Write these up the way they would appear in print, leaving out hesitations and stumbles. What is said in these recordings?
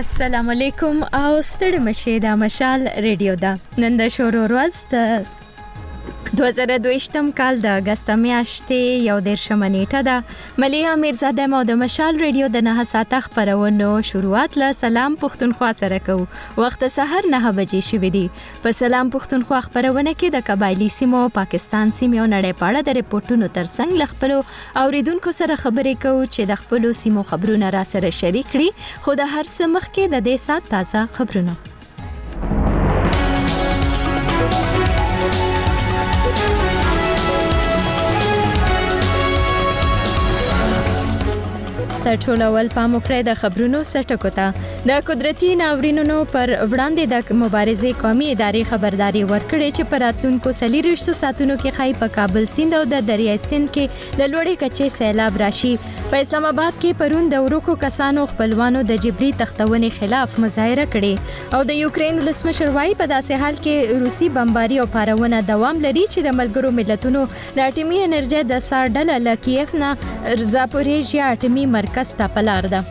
السلام علیکم او ستړي مشه د مشال ریډیو دا نن د شورو ورځ 2022م کال د اگست میاشتې 11 نیټه ده مليحه میرزاده مو د مشال ریډیو د 9 ساعته خبرونو شروعات له سلام پښتونخوا سره کوو وخت سحر 9 بجې شوې دي په سلام پښتونخوا خبرونه کې د قبایلی سیمو پاکستان سیمو نړۍ پاړه د ریپورتونو ترڅنګ لخپلو اوریدونکو سره خبرې کوو چې د خپل سیمو خبرونه را سره شریک کړي خو د هر څه مخکې د دې سات تازه خبرونه تر ټولو اول پام وکړئ د خبرونو سټکو ته د قدرتي ناورینونو پر وړاندې د مبارزې قومي ادارې خبرداري ورکړې چې پر راتلونکو 40 ساعتونو کې خای په کابل سیند او د دریای سیند کې د لوړې کچې سیلاب راشي په اسلام آباد کې پرون د ورکو کسانو خپلوانو د جبري تختونې خلاف مظاهره کړې او د یوکرين ولسمشر وايي په داسې حال کې روسي بمباري او پارونه دوام لري چې د ملګرو ملتونو د اټومي انرژي د ساړډل له کیف نه زاپوریژیا اټومي مرکز ته پلار ده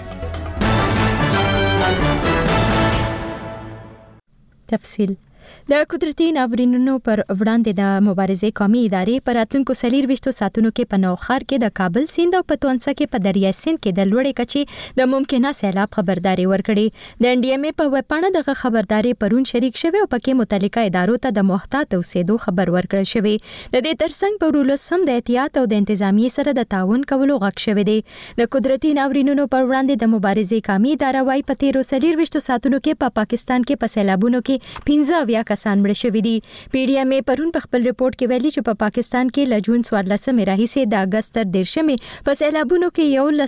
تفصیل د قدرتي ناورینونو پر وړاندې د مبارزې قومي ادارې پر راتلونکو 40 ساعتونو کې په نوخار کې د کابل سیند او په تونسه کې په دریای سیند کې د لوړې کچې د ممکنه سیلاب خبرداري ورکړې د NDMA په وپاڼه دغه خبرداري پرون شریک شوه او پکې متعلقه ادارو ته د محتاط اوسېدو خبر ورکړل شوی د دې ترڅنګ په ورولسم د احتیاط او د انتظامیې سره د تعاون کولو غږ شوی دی د قدرتي ناورینونو پر وړاندې د مبارزې قومي اداره وايي په 40 ساعتونو کې په پاکستان کې په سیلابونو کې 15 کسان مړ شوي دي PDMA پرون په خپل ریپورت کې ویلي چې په پاکستان کې له جون 14 راهیسې د اگست تر 13 په سیلابونو کې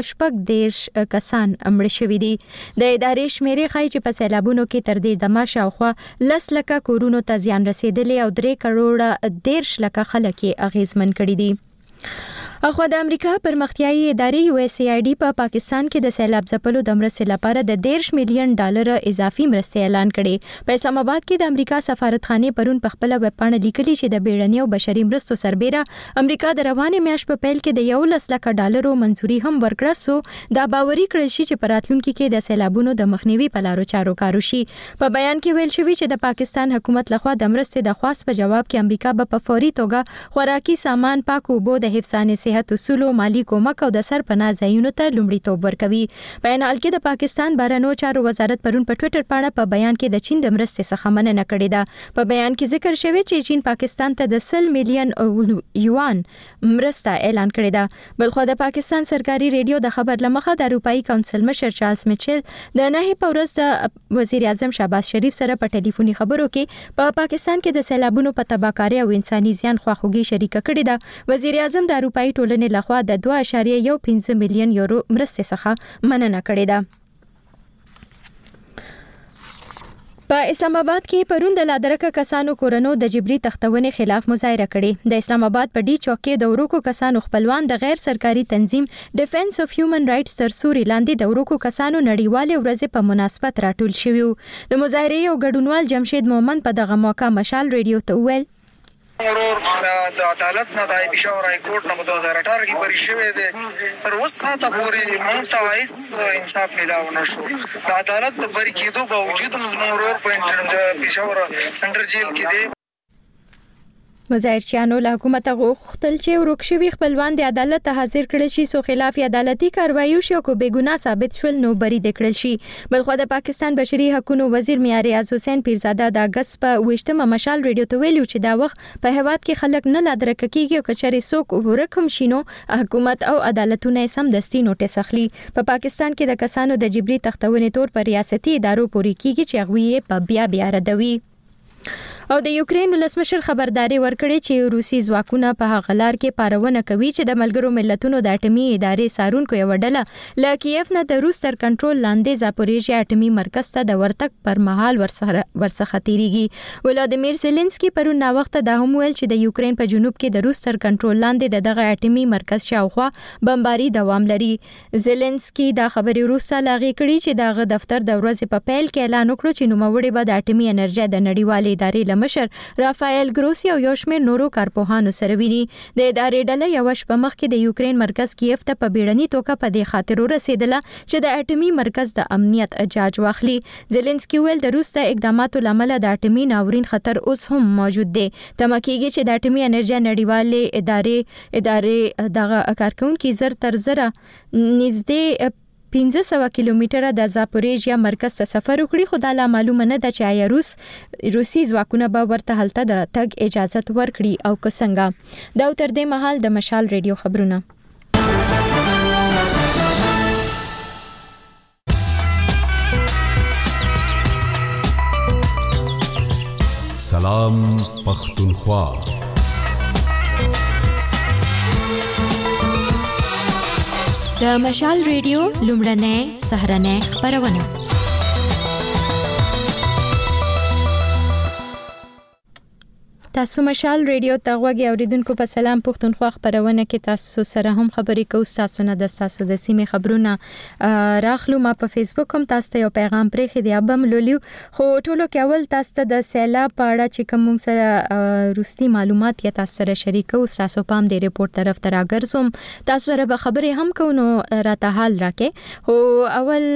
1110 کسان مړ شوي دي د ادارې شمیرې ښایي چې په سیلابونو کې تر دې دمه شاوخوا 10 لکه کورونو ته زیان رسیدلی او 3 کروڑه 10 لکه خلک یې اغیزمن کړي دي اخو د امریکا پرمختیايي ادارې USAID په پاکستان کې د سیلاب ځپلو د مرستې لپاره د $10 مليون اضافي مرستې اعلان کړي په اسلام آباد کې د امریکا سفارتخانه پرون په خپل ویبپاڼه لیکلي چې د بیړني او بشري مرستو سربېره امریکا د روانې میاشت په پیل کې د $11 لک منځوري هم ورکړه سو دا باوري کړل شي چې په راتلونکي کې د سیلابونو د مخنیوي په لارو چارو کارو شي په بیان کې ویل شوی چې د پاکستان حکومت لخوا د مرستې د خواست په جواب کې امریکا په فوري توګه خوراکي سامان پاک اوبو د حفظان صحت اصولو مالی کومک او د سرپناه ځایونو ته لومړیتوب ورکوي په حال کې د پاکستان بهرنیو چارو وزارت پرون په ټوئیټر باندې په بیان کې د چین د مرستې څخه مننه کړې ده په بیان کې ذکر شوی چې چین پاکستان ته د 100 مليون یوان مرسته اعلان کړې ده بلخو د پاکستان سرکاري ریډیو د خبر لمخه د اروپאי کونسل مشر چارلز میچل د 9 په ورځ د وزیر اعظم شهباز شریف سره په ټلیفوني خبرو کې په پاکستان کې د سیلابونو په تباکاري او انساني زیان خواخوږي شریک کړې ده وزیر اعظم د اروپאי ټولنې لخوا د 2.15 مليون یورو مرستې څخه مننه کړې ده په اسلام آباد کې پرون د لادرکه کسانو کورونو د جبري تختونې خلاف مظاهره کړې د اسلام آباد په ډي چوک کې د ورکو کسانو خپلوان د غیر سرکاري تنظیم ډیفنس اف هیومن رائټس تر سوري لاندې د ورکو کسانو نړیوالې ورځې په مناسبت راټول شوی د مظاهرې او ګډونوال جمشید مومن په دغه موقع مشال ریډیو ته ویل ورور د عدالت نه د پېښور های کورټ نه 2018 کې بری شوی دی تر اوسه ساعته پورې موږ ته هیڅ انصاف ملاو نشو د عدالت د بری کېدو باوجود موږ ورور په پېښور سنټر جیل کې دی مظاهرچیانو له حکومت غوښتل چې ورکشوي خپلوان د عدالت ته حاضر کړي شي سو خلاف عدالتي کاروایي شو کو بے ګناه ثابت شول نو بری دکړل شي بلخو د پاکستان بشري حقوقو وزیر معیار ریاض حسین پیرزاده د اگست په 28 مشال ریډیو ته ویلو چې دا وخت په هواد کې خلک نه لادرک کیږي او کچري سوک ورکم شینو حکومت او عدالتونه سم دستي نوټس اخلي په پاکستان کې د کسانو د جبري تختونې تور پر ریاستي ادارو پوري کیږي چې هغه په بیا ردوي او د یوکرين ولسمشر خبرداري ورکړي چې روسي ځواکونه په هغه لار کې پارونه کوي چې د ملګرو ملتونو د اټومي ادارې سارونکو یو ډله ل کیف نه د روس تر کنټرول لاندې زاپوریژیا اټومي مرکز ته د ورتګ پر مهال ورڅخه تیریږي ولادیمیر زيلنسکي پرون نا وخت د هم ویل چې د یوکرين په جنوب کې د روس تر کنټرول لاندې دغه اټومي مرکز شاوخوا بمباري دوام لري زيلنسکي دا خبري روسه لاغي کړي چې دغه دفتر د ورځې په پیل کې اعلان وکړ چې نوموړي به د اټومي انرژي د نړیوالې ادارې ولسمشر رافایل ګروسی او یو شمېر نورو کارپوهانو سره ویني. د ادارې ډله یو شپه مخکې د یوکرين مرکز کیف ته په بیړني توګه په دې خاطر ورسېدله چې د اټومي مرکز د امنیت جاج واخلي. زيلنسکي ویل د روس د اقداماتو لامل د اټومي ناورین خطر اوس هم موجود دی. تمکیږي چې د اټومي انرژي نړیوالې ادارې دغه کارکونکو زر تر زره نږدې 1500 کیلومتره د زاپوریژیا مرکز ته سفر وکړي، خو دا لا معلومه نه ده چې آیا روسي ځواکونه به ورته هلته د تګ اجازه ورکړي او که څنګه. دا تر دې مهال د مشال ریډیو خبرونه. سلام پختونخوا. د مشال ریډیو لومړنۍ سهرنۍ خبرونه. تاسو مشال ریډیو ته غوږی اوریدونکو په سلام پختونخوا خبرونه کې تاسو سره هم خبرې کوو. تاسو نه د تاسو د سیمې خبرونه راخلو. ما په فیسبوک هم تاسو ته یو پیغام پرېښی دی، ابم لولیو. خو ټولو کې اول تاسو ته د سیلاب په اړه چې کوم سره روستي معلومات یا تاسو سره شریکو. تاسو پام دې ریپورت طرف ته راګرځوم، تاسو سره به خبرې هم کوو نو راته حال راکې. خو اول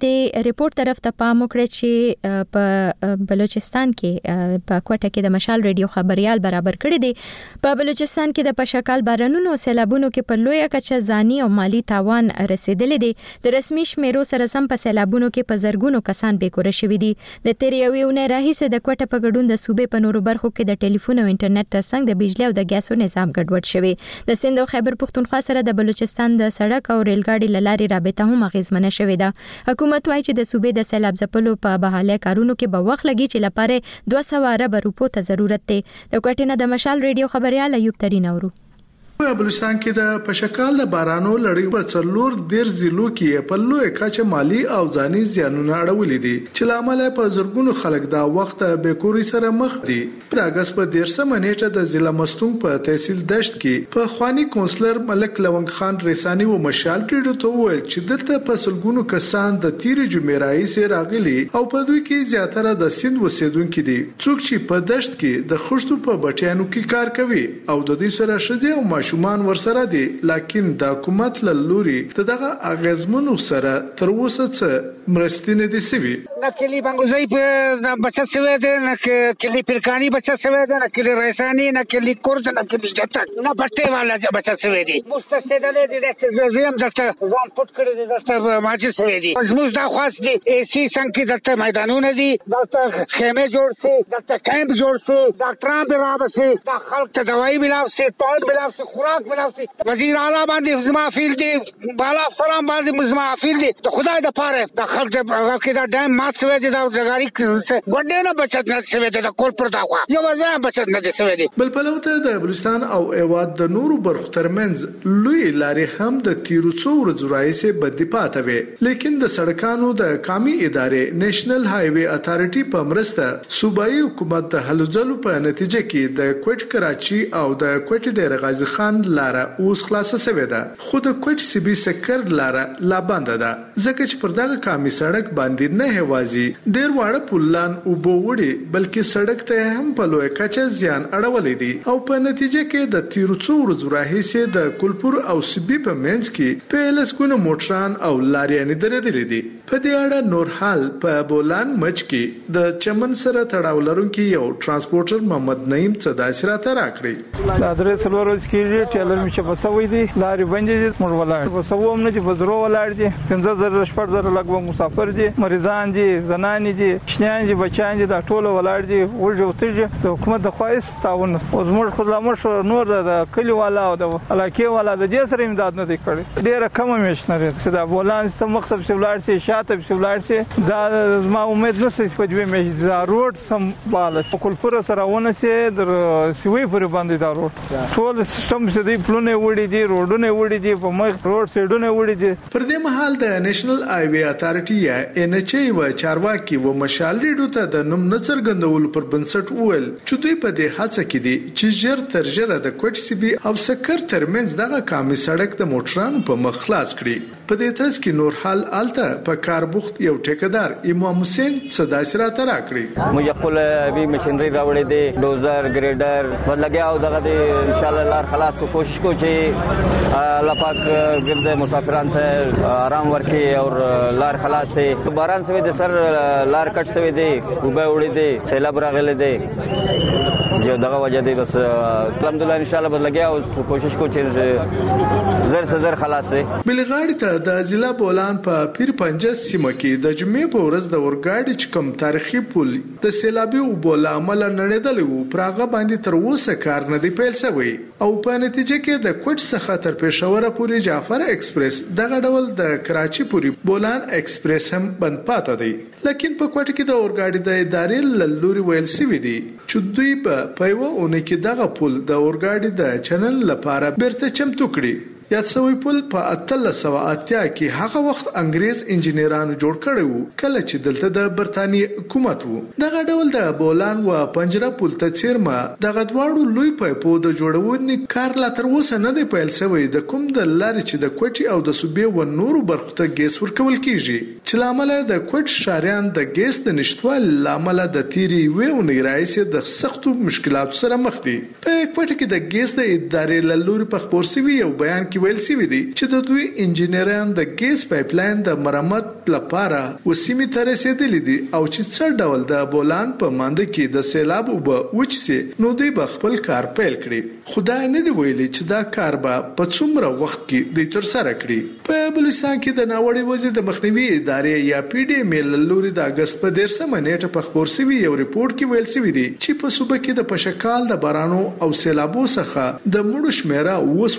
د ریپورت طرف ته پام وکړئ چې په بلوچستان کې په کوټه کې د مشال ریډیو خبر برابر کړی دی. په بلوچستان کې د پشکال بارانونو او سیلابونو کې په لویه کچه ځاني او مالی تاوان رسیدلی دی. د رسمي شمیرو سره سم په سیلابونو کې په زرګونو کسان بیکوره شوي دي. د تیرې یوې اونۍ راهیسې د کوټه په ګډون د صوبې په نورو برخو کې د ټلیفون او انټرنیټ ترڅنګ د بجلی او د ګیسو نظام ګډوډ شوی. د سند او خیبر پختونخوا سره د بلوچستان د سړک او ریل ګاډي لارې رابطه هم اغیزمنه شوې ده. حکومت وايي چې د صوبې د سیلاب ځپلو په بحاله کارونو کې به وخت لګي چې لپاره 200 ارب روپو ته ضرورت دی. د کوټې نه د مشال ریډیو خبريال ایوب ترين اورو. په بلوچستان کې د پشکال د بارانو لړۍ په څلور ډیر ضلعو کې په لوی کچه مالی او ځاني زیانونه اړولې دي چې لامل په زرګونو خلک دا وخت به کوري سره مخ دي. په اگست په 13 منېټه د ضلع مستونګ په تحصیل دشت کې په خواني کونسلر ملک لونګ خان ریسانی و مشال ټیډو ته ویل چې دلته په سلګونو کسان د تیر جمعې راځي راغلي او په دوی کې زیاتره د سند وسیدونکو دي، څوک چې په دشت کې د خښتو په بټیانو کې کار کوي او د دې سره شځه او شومان ورسره دي. لیکن د حکومت له لوري دغه اغیزمنو سره تر اوسه څه مرستې نه دي سوي. نه کلی بنگوزی په بچت سوی ده، نه کلی پیرکانی بچت سوی ده، نه کلی ریسانی، نه کلی کرد، نه کلی جتک، نه بټه والا بچت سوی دي. مستسدل دي د زیم دلته ځان پټ کړی دي، دلته ماجر سوی دي. زموږ د خاص دي اسی څنګه دلته میدانونه دي، دلته خیمه جوړ سي، دلته کیمپ جوړ سي، ډاکټران به راوسي، د خلک ته دوايي ملاو سي، ټول ملاو سي، خوراک ملاوسي. وزیر اعلی باندې زمافیل دي، بالا فرام باندې زمافیل دي. د خدای د پاره د خلک د هغه کې دا ډیم مات شوی دي، د زګاری ګوندې نه بچت نه شوی دي، د کول پر داخوا یو ځای بچت نه دي شوی دي. بل پلوته د بلوچستان او ایواد د نورو برخو ترمنځ لوی لارې هم د تیرو څو ورځو راځي بدی پاتې وي، لیکن د سړکانو د قومي ادارې نېشنل هایوي اتارټي په مرسته صوبایي حکومت د هلوځلو په نتیجه کې د کوټ کراچي او د کوټ ډیر غازی خان لاره اوس خلاصه شوې ده، خو د کوټ سی بي سکر لاره لا بند ده، ځکه چې پر دغه قومي سړک باندې نه هوازي ډیر واړه پلان او بووړي بلکې سړک ته هم په لوی کچه زیان اړولې دي او په نتیجه کې د تیرو څو ورځو راهیسې د کلپور او سبي په منځ کې په لسګونو موټران او لاریانې درېدلې دي. په دې اړه نور حال په بولان مچ کې د چمن سره تړاو لرونکي یو ترانسپورټر محمد نعیم صداسرا ته راکړي. دا درې څلور ورځې کې ټیلر مشه بسوي دي، لارې باندې دي، موږ ولاړ بسوم نه دي، بزرو ولاړ دي، 15,000 شپږ لګ مسافر دي، مریضان دي، زنان دي، شنیان دي، بچان دي، دا ټول ولاړ دي. ورجو ترجه د حکومت د خواهش تعاون او زموږ خدمت نور د کلی والا او د علاقې والا د دې سره امداد نه دی کړی. ډیره کم میشنری چې دا بولان ته مختلف سیولار سي شاته سیولار سي دا ما امید نه سي په دې مې دا روډ سم بالا کول پر سره ونه سي در سوي پر باندې دا روډ ټول سیستم چې دی پلونه وړي دي، روډونه وړي دي، په مخ روډ سیډونه وړي دي. پر دې مهال د نېشنل هایوي اتارټي یا ان ایچ ای و چارواکي و مشال ریډو ته د نوم نڅرګندول پر بنسټ وویل چې دوی په دې هڅه کې دي چې ژر تر ژره د کوټ سی بي او سکر ترمنځ دغه قومي سړک د موټرانو په مخ خلاص کړي. په دې ترڅ کې نور حال الته په کار بوخت یو ټیکدار امام حسین صداسرا ترا کړی موږ خپل به مشینری راوړې دي ډوزر ګریډر ولګیا او دغه دي ان شاء الله لار خلاص کو کوشش کو چې الله پاک ګرد مسافران ته آرام ورکړي او لار خلاص شي باران سوي د سر لار کټ سوي دي وبه وړي دي سیلاب راغلي دي جو دغه وجه دی بس الحمدلله ان شاء الله بدلګیا او کوشش کو چې زر سزر خلاص شي بلغاړي ته د ضلع بولان په پیر پنځه سیمه کې د جمعې په ورځ د اورګاډي چکم تاریخي پل د سیلابي او بول عمل نړیدل وو پراغه باندې تر اوسه کار نه دی پیل شوی او په نتیجه کې د کوټ څخه تر پېښور پورې جعفر ایکسپریس دغه ډول د کراچي پورې بولان ایکسپریس هم بند پاتې دی لکه په کوټ کې د اورګاډي د ادارې لوري ویل سوي دي چې دوی په یو اونۍ کې دغه پل د اورګاډي د چنل لپاره بیرته چمتو کړي یاد سوی پل په 1380 کې هغه وخت انګريز انجنیرانو جوړ کړی وو کله چې دلته د برتانیې حکومت وو دغه ډول د بولان و پنجره پل ته چیرمه دغه دواړو لوی پایپو د جوړونې کار لا تر اوسه نه دی پیل شوی د کوم د لارې چې د کوټي او د صوبې و نورو برخو ته ګیس ورکول کیږي چې لامل د کوټ شاریان د ګیس د نشټوال لامل د تیری وېونی رئیس د سختو مشکلاتو سره مخ دي په کوټ کې د ګیس د ادارې لوري په خبر سوي یو بیان کې ویل سوي دي چې د دوی انجنیران د ګیس پایپلاین د مرمت لپاره وسیمه ته رسیدلي دي او چې څه ډول د بولان په ماند کې د سیلاب او وچسي نو دوی به خپل کار پیل کړي خدای نه دی ویلي چې دا کار به په څومره وخت کې د تر سره کړي په بلوچستان کې د ناوړي وضعیت د مخنیوي ادارې یا پی ډی ایم ال لوري د اگست په 13 نیټه په خبر سوي یو ریپورت کې ویل سوي دي چې په صوبه کې د پشکال د بارانو او سیلابو څخه د مړو شمیره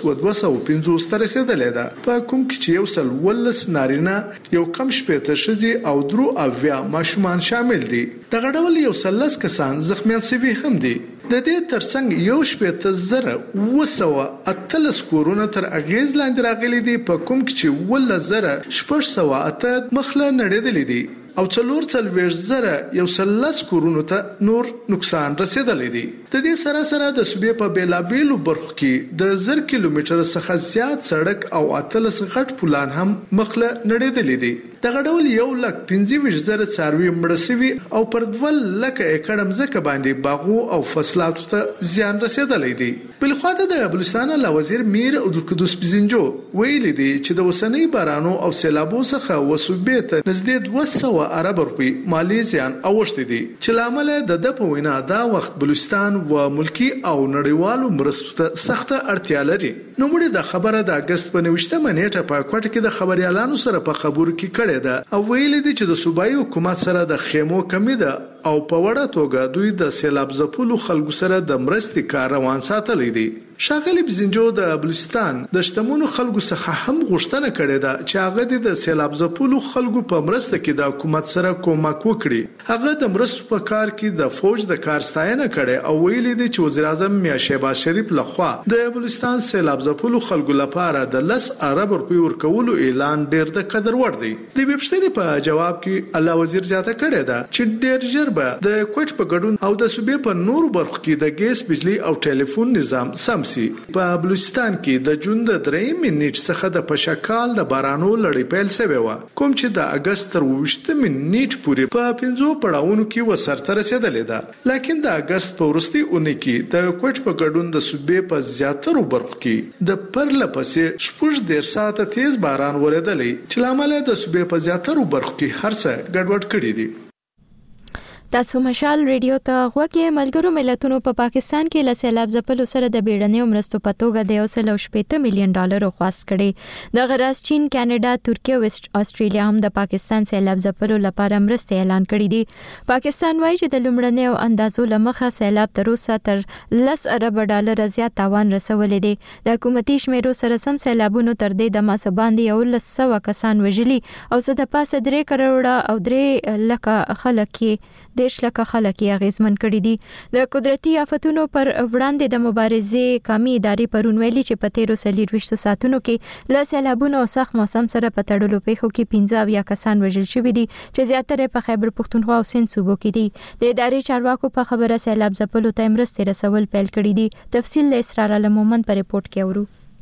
250 تر رسیدلې ده په کوم کې چې یو سل ولس نارینه یو کم شپته شذي او درو اویا ماشومان شامل دي دغه ډول یو سلس کسان زخمیان سوي هم دي د دې ترڅنګ یو شپته زره وسوه اتلس کورونه تر اغیز لاندې راغلي دي په کوم کې چې ول زره شپږ سوه اته مخله نړیدلې دي او څلور زره یو سلس کورونو ته نور نقصان رسیدلی دی د دې سره سره د صوبې په بیلابیلو برخو کې د 1000 کیلومتر څخه زیات سړک او اتلس غټ پلان هم مخله نړیدلی دي دغه ډول 1,25,000 څاروي مړ شوي او پر 2,00,000 ایکړ ځمکه باندې باغو او فصلاتو ته زیان رسیدلی دی بل خواته د بلوچستان له وزیر میر عبدالقدوس بزنجو ویلي دی چې د وسنۍ بارانو او سیلابو څخه وسوبې ته نږدې 200 ارب روپی مالی زیان اوښتي دي چې لامل د په وینا دا وخت بلوچستان و ملکی او نړیوالو مرستو ته سخت اړتیا لري نو موږ د خبره د اگست په 19 نیټه په کوټه کې د خبريالانو سره په خبرو کې کړې ده او ویل دي چې د صوبایي حکومت سره د خیمو کمی ده او په وړه توګه دوی د سیلاب ځپلو خلکو سره د مرستې کار روان ساتلی دي شاغلی بزنجو د بلوچستان د شتمنو خلکو څخه هم غوښتنه کړې ده چې هغه د سیلاب ځپلو خلکو په مرسته کې د حکومت سره کومک وکړي هغه د مرستو په کار کې د فوج د کار ستاینه کړې او ویلي دي چې وزیر اعظم میا شهباز شریف لخوا د بلوچستان سیلاب ځپلو خلکو لپاره د 10 ارب روپی ورکولو اعلان ډیر د قدر وړ دی د ویبشتنې په جواب کې الله وزیر زیاته کړې ده چې ډیر ژر به د کوټ په ګډون او د صوبې په نورو برخو کې د ګیس بجلی او ټلیفون نظام سم په بلوچستان کې د جون د 3 منټ څخه د پشکال د بارانو لړۍ پیل شوې و کوم چې د اگست تر 20 منټ پورې په 5 پړاوونو کې وسرته رسیدلې ده لکه د اگست په وروستي اونۍ کې د کوټ په ګډون د صوبې په زیاترو برخو کې د پرله پسې شپږ ډیر ساعته تیز باران وریدلې چې لامل د صوبې په زیاترو برخو کې هرڅه ګډوډ کړي دي تاسو مشال ریډیو ته غوږی ملګرو ملتونو په پاکستان کې له سیلاب ځپلو سره د بیړنیو مرستو په توګه د $1.8 مليون خواست کړي د غراس چین کاناډا ترکیه او استرالیا هم د پاکستان سیلاب ځپلو لپاره مرستې اعلان کړي دي پاکستان وایي چې د لومړنیو اندازو لمخه سیلاب تر اوسه تر $10 ارب زیات تاوان رسولې دي د حکومتي شمیرو سره سم سیلابونو تر دې د ماسه باندې 100 کسان وژلي او زه د پاسه 3 کروڑه او 3 لکه خلک 10 لکه خلک یې اغیزمن کړي دي د قدرتي آفتونو پر وړاندې د مبارزې قومي ادارې پرون ویلي چې په 13 ساعتونو کې له سیلابونو او سخت موسم سره په تړلو پیښو کې 15 کسان وژل شوي دي چې زیاتره په خیبر پښتونخوا او سند صوبو کې دي د ادارې چارواکو په خبره سیلاب ځپلو ته مرستې رسول پیل کړي دي تفصیل له اسرار علم مومن په ریپورت کې اورو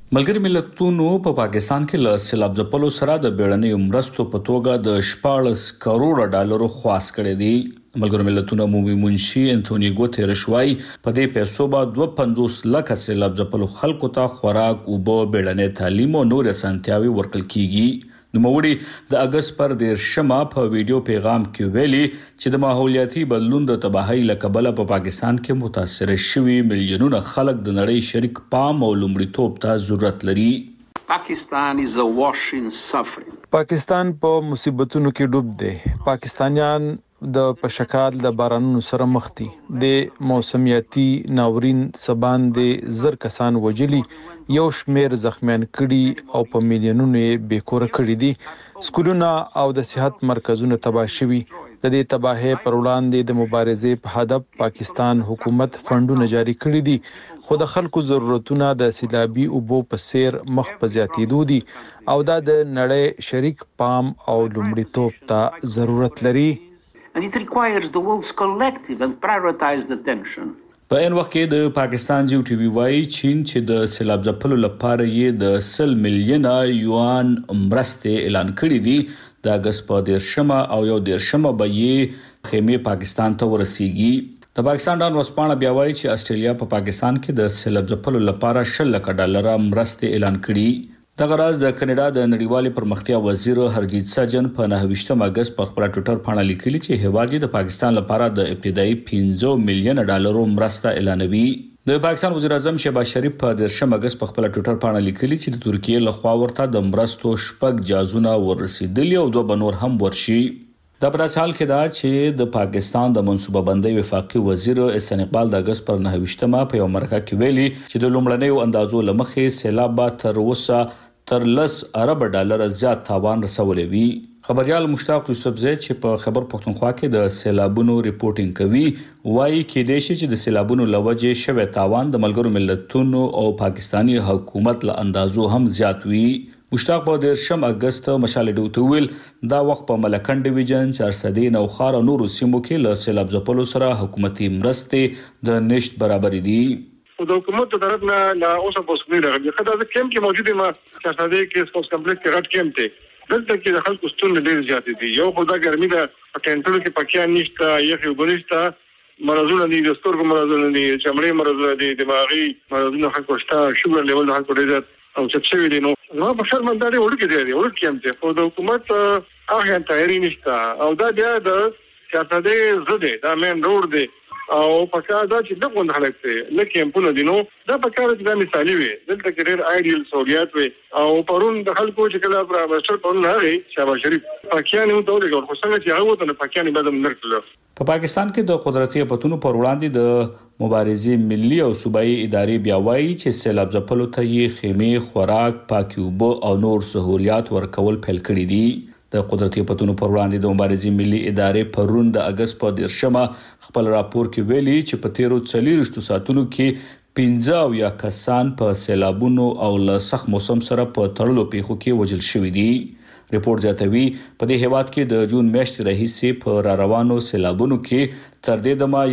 ملګری ملتونو په پاکستان کې له سیلاب ځپلو سره د بیړنیو مرستو په توګه د 14 کروڑ ډالر خواست کړي دي. ملګری ملتونو عمومي منشي انټونی ګوتيرش وايي په دې پیسو به 250 لک سیلاب ځپلو خلکو ته خوراک او بیړنی تعلیم او نور اسانتیاوي ورکړل کیږي. نوموړي د اگست پر 10 په ویډیو پیغام کې ویلي چې د ماحولیاتي بدلون د تباہي لکبله په پاکستان کې متاثر شوي ملیونونه خلک د نړۍ شریک پام او لومړیتوب ته ضرورت لري. Pakistan is awash in suffering. پاکستان په مصیبتونو کې ډوب دی. پاکستانیان د پشکال د بارانونو سره مخ دي. د موسمیاتي ناورین سبان د زر کسان وجلي، یو شمیر زخمیان کړي او په میلیونونو یې بیکوره کړي دي. سکولونه او د صحت مرکزونه تباه شوي. د دې تباہي پر وړاندې د مبارزې په هدف پاکستان حکومت فندونه جاری کړي دي، خو د خلکو ضرورتونه د سیلابي اوبو په سیر مخ په زیاتېدو دي او دا د نړۍ شریک پام او لومړیتوب ته ضرورت لري. And it requires the world's collective and prioritized attention. په ان وخت کې د پاکستان جیو ټي وی وايي چین چې د سیلاب ځپلو لپاره یې د 100 میلیونه یوان مرستې اعلان کړې دي. د اگست په 10 او 11 به یې خیمه پاکستان ته ورسیږي. د پاکستان ډان وسپانه بیا وايي چې استرالیا په پاکستان کې د سیلاب ځپلو لپاره 10 لک ډالر مرستې اعلان کړي. دغه راز د کاناډا د نړیوالې پرمختیا وزیر هرجیت سجن په 9 اگست په خپل ټوئیټر باندې لیکلي چې هیواد د پاکستان لپاره د ابتدایي 15 میلیون ډالر مرسته اعلانوي. د پاکستان وزیر اعظم شهباز شریف په 10 اگست په خپل ټوئیټر باندې لیکلي چې د ترکیه لخوا ورته د مرستو شپږ جازونه ورسېدلي او 2 بنور هم ورشي. د پداس حال کې دا چې د پاکستان د منصوبه بندۍ وفاقي وزیر احسان اقبال د اگست پر 9 په یو مرکه کې ویلي چې د لومړنیو اندازو لمخې سیلاب تر اوسه تر 10 ارب ډالر زیات تاوان رسولې وی. خبريال مشتاق یوسفزی چې په خبر پښتونخوا کې د سیلابونو ریپورتینګ کوي وايي کې د شي چې د سیلابونو لوجه شوه تاوان د ملګرو ملتونو او پاکستانی حکومت له اندازو هم زیات وی. مشتاق په 10 اگست مشال ډوته ویل دا وخت په ملکن ډیویژن 400 او خار نورو سیمو کې له سیلاب ځپلو سره حکومتي مرستې د نشټ برابر دي. د حکومت طرف نه لا اوسه پوسټ راغلی خدای د کیم کې موجوده ما چارسده کې سپورت کمپلیکس کې غټ کیم ته دلته کې د خلکو ستونزې ډېر زیاتې دي. یو خدای ګرمي ده په کینټرو کې پکې نشته، یخي وبنشته، مرزونه دي، د سترګو مرزونه دي، چمړې مرزونه دي، دماغي مرزونه خلکو شته، شوګر لیول خلکو ډېر زیات او څه شوی دي. نو په شرمنداري وړوکی دی وړوکی کیم ته خو د حکومت هغه تیاری نشته او دا بیا د چارسده زده دا مین روډ دی او پکا دا چې دغه حالت ته لکه امپونه دي. نو دا پکا د مثالي وي دلته کې ډېر آیډیل سہولیات وي او پرون د خلکو چې کله پر مستر پرون راغی شهباز شریف پاکستان یو ډول خو څنګه چې هغه ته پاکستان بدم نرکل. په پاکستان کې د قدرتي پتونو پر وړاندې د مبارزې ملي او صوبایي ادارې بیا وایي چې سیلاب ځپلو ته یې خیمه خوراک پاکي اوبه او نور سہولیات ورکول پیل کړي دي. د قدرتي پتونو پر وړاندې د مبارزې ملي ادارې پرون د اگست په 10 خپل راپور کې ویلي چې په تیرو 40 ساعتونو کې 15 یا کسان په سیلابونو او له سخت موسم سره په تړلو پیښو کې وژل شوي دي. ریپورت زیاتوي په دې هیواد کې د جون میاشتې راهیسې په را روانو سیلابونو کې تر دې دمه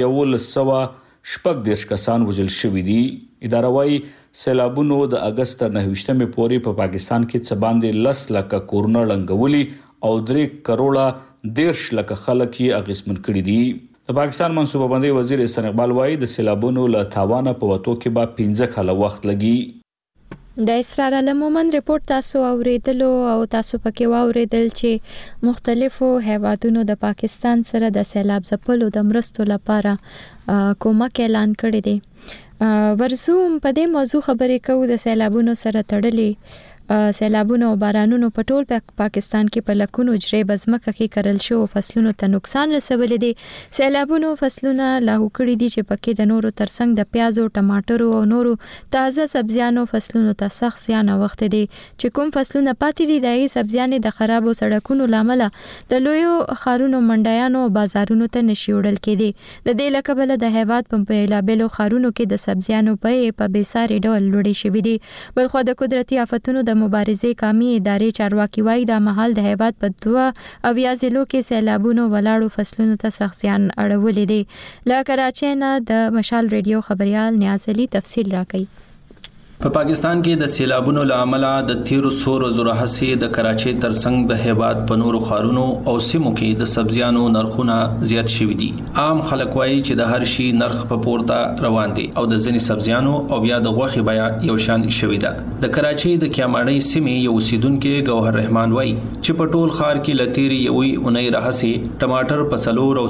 140 کسان وژل شوي دي. اداره وايي سیلابونو د اگست تر 9 پورې په پاکستان کې څه باندې 10 لک کورونه لنګولي او 3 کروڑ 10 لک خلک یې اغیزمن کړي دي. د پاکستان منصوبه بندۍ وزیر احسان اقبال وايي د سیلابونو له تاوانه په وتو کې به 15 کاله وخت لګي. د اسرار المومن ریپورت تاسو اوریدلو او تاسو پکې واوریدل چې مختلفو هیوادونو د پاکستان سره د سیلاب ځپلو د مرستو لپاره کومک اعلان کړی دی. ورزوم په دې موضوع خبرې کوو د سیلابونو سره تړلې سیلابونو او بارانونو په ټول پاکستان کې په لکونو جری بزمکه کې کرل شو فصلونو ته نقصان رسولې دي. سیلابونو فصلونه لاهو کړی دي چې پکې د نورو ترڅنګ د پیاز او ټماټرو او نورو تازه سبزیانو فصلونو ته سخت زیان وخت دي چې کوم فصلونه پاتې دي دغه سبزیانې د خرابو سړکونو لامل د لویو خارونو منډیانو او بازارونو ته نشي وړل کېدي. د دې لکبل د هیواد په بیلابلو خارونو کې د سبزیانو په بیساري ډول لوړې شوې دي. بلخو د قدرتي آفتونو د مبارزې قومي ادارې چارواکي وايي د محل د هیواد په 2 ضلعو کې سیلابونو ولاړو فصلونو ته سخت زیان اړولې دي. له کراچۍ نه د مشال ریډیو خبريال نیاز علي تفصیل راکړي. په پاکستان کې د سیلابونو لامل د تیرو سورو زورهسي د کراچۍ ترڅنګ د هیواد په نورو ښارونو او سیمو کې د سبزیانو نرخونه زیات شوي دي. عام خلک وایي چې د هر شي نرخ په پورته روان دي او د ځینې سبزیانو او بیا د غوښې بیه یو شان شوې ده. د کراچۍ د کیاماړۍ سیمې یو اوسیدونکو ګوهر رحمان وایي چې په ټول ښار کې لتیری یوې اونۍ راهسي ټماټر په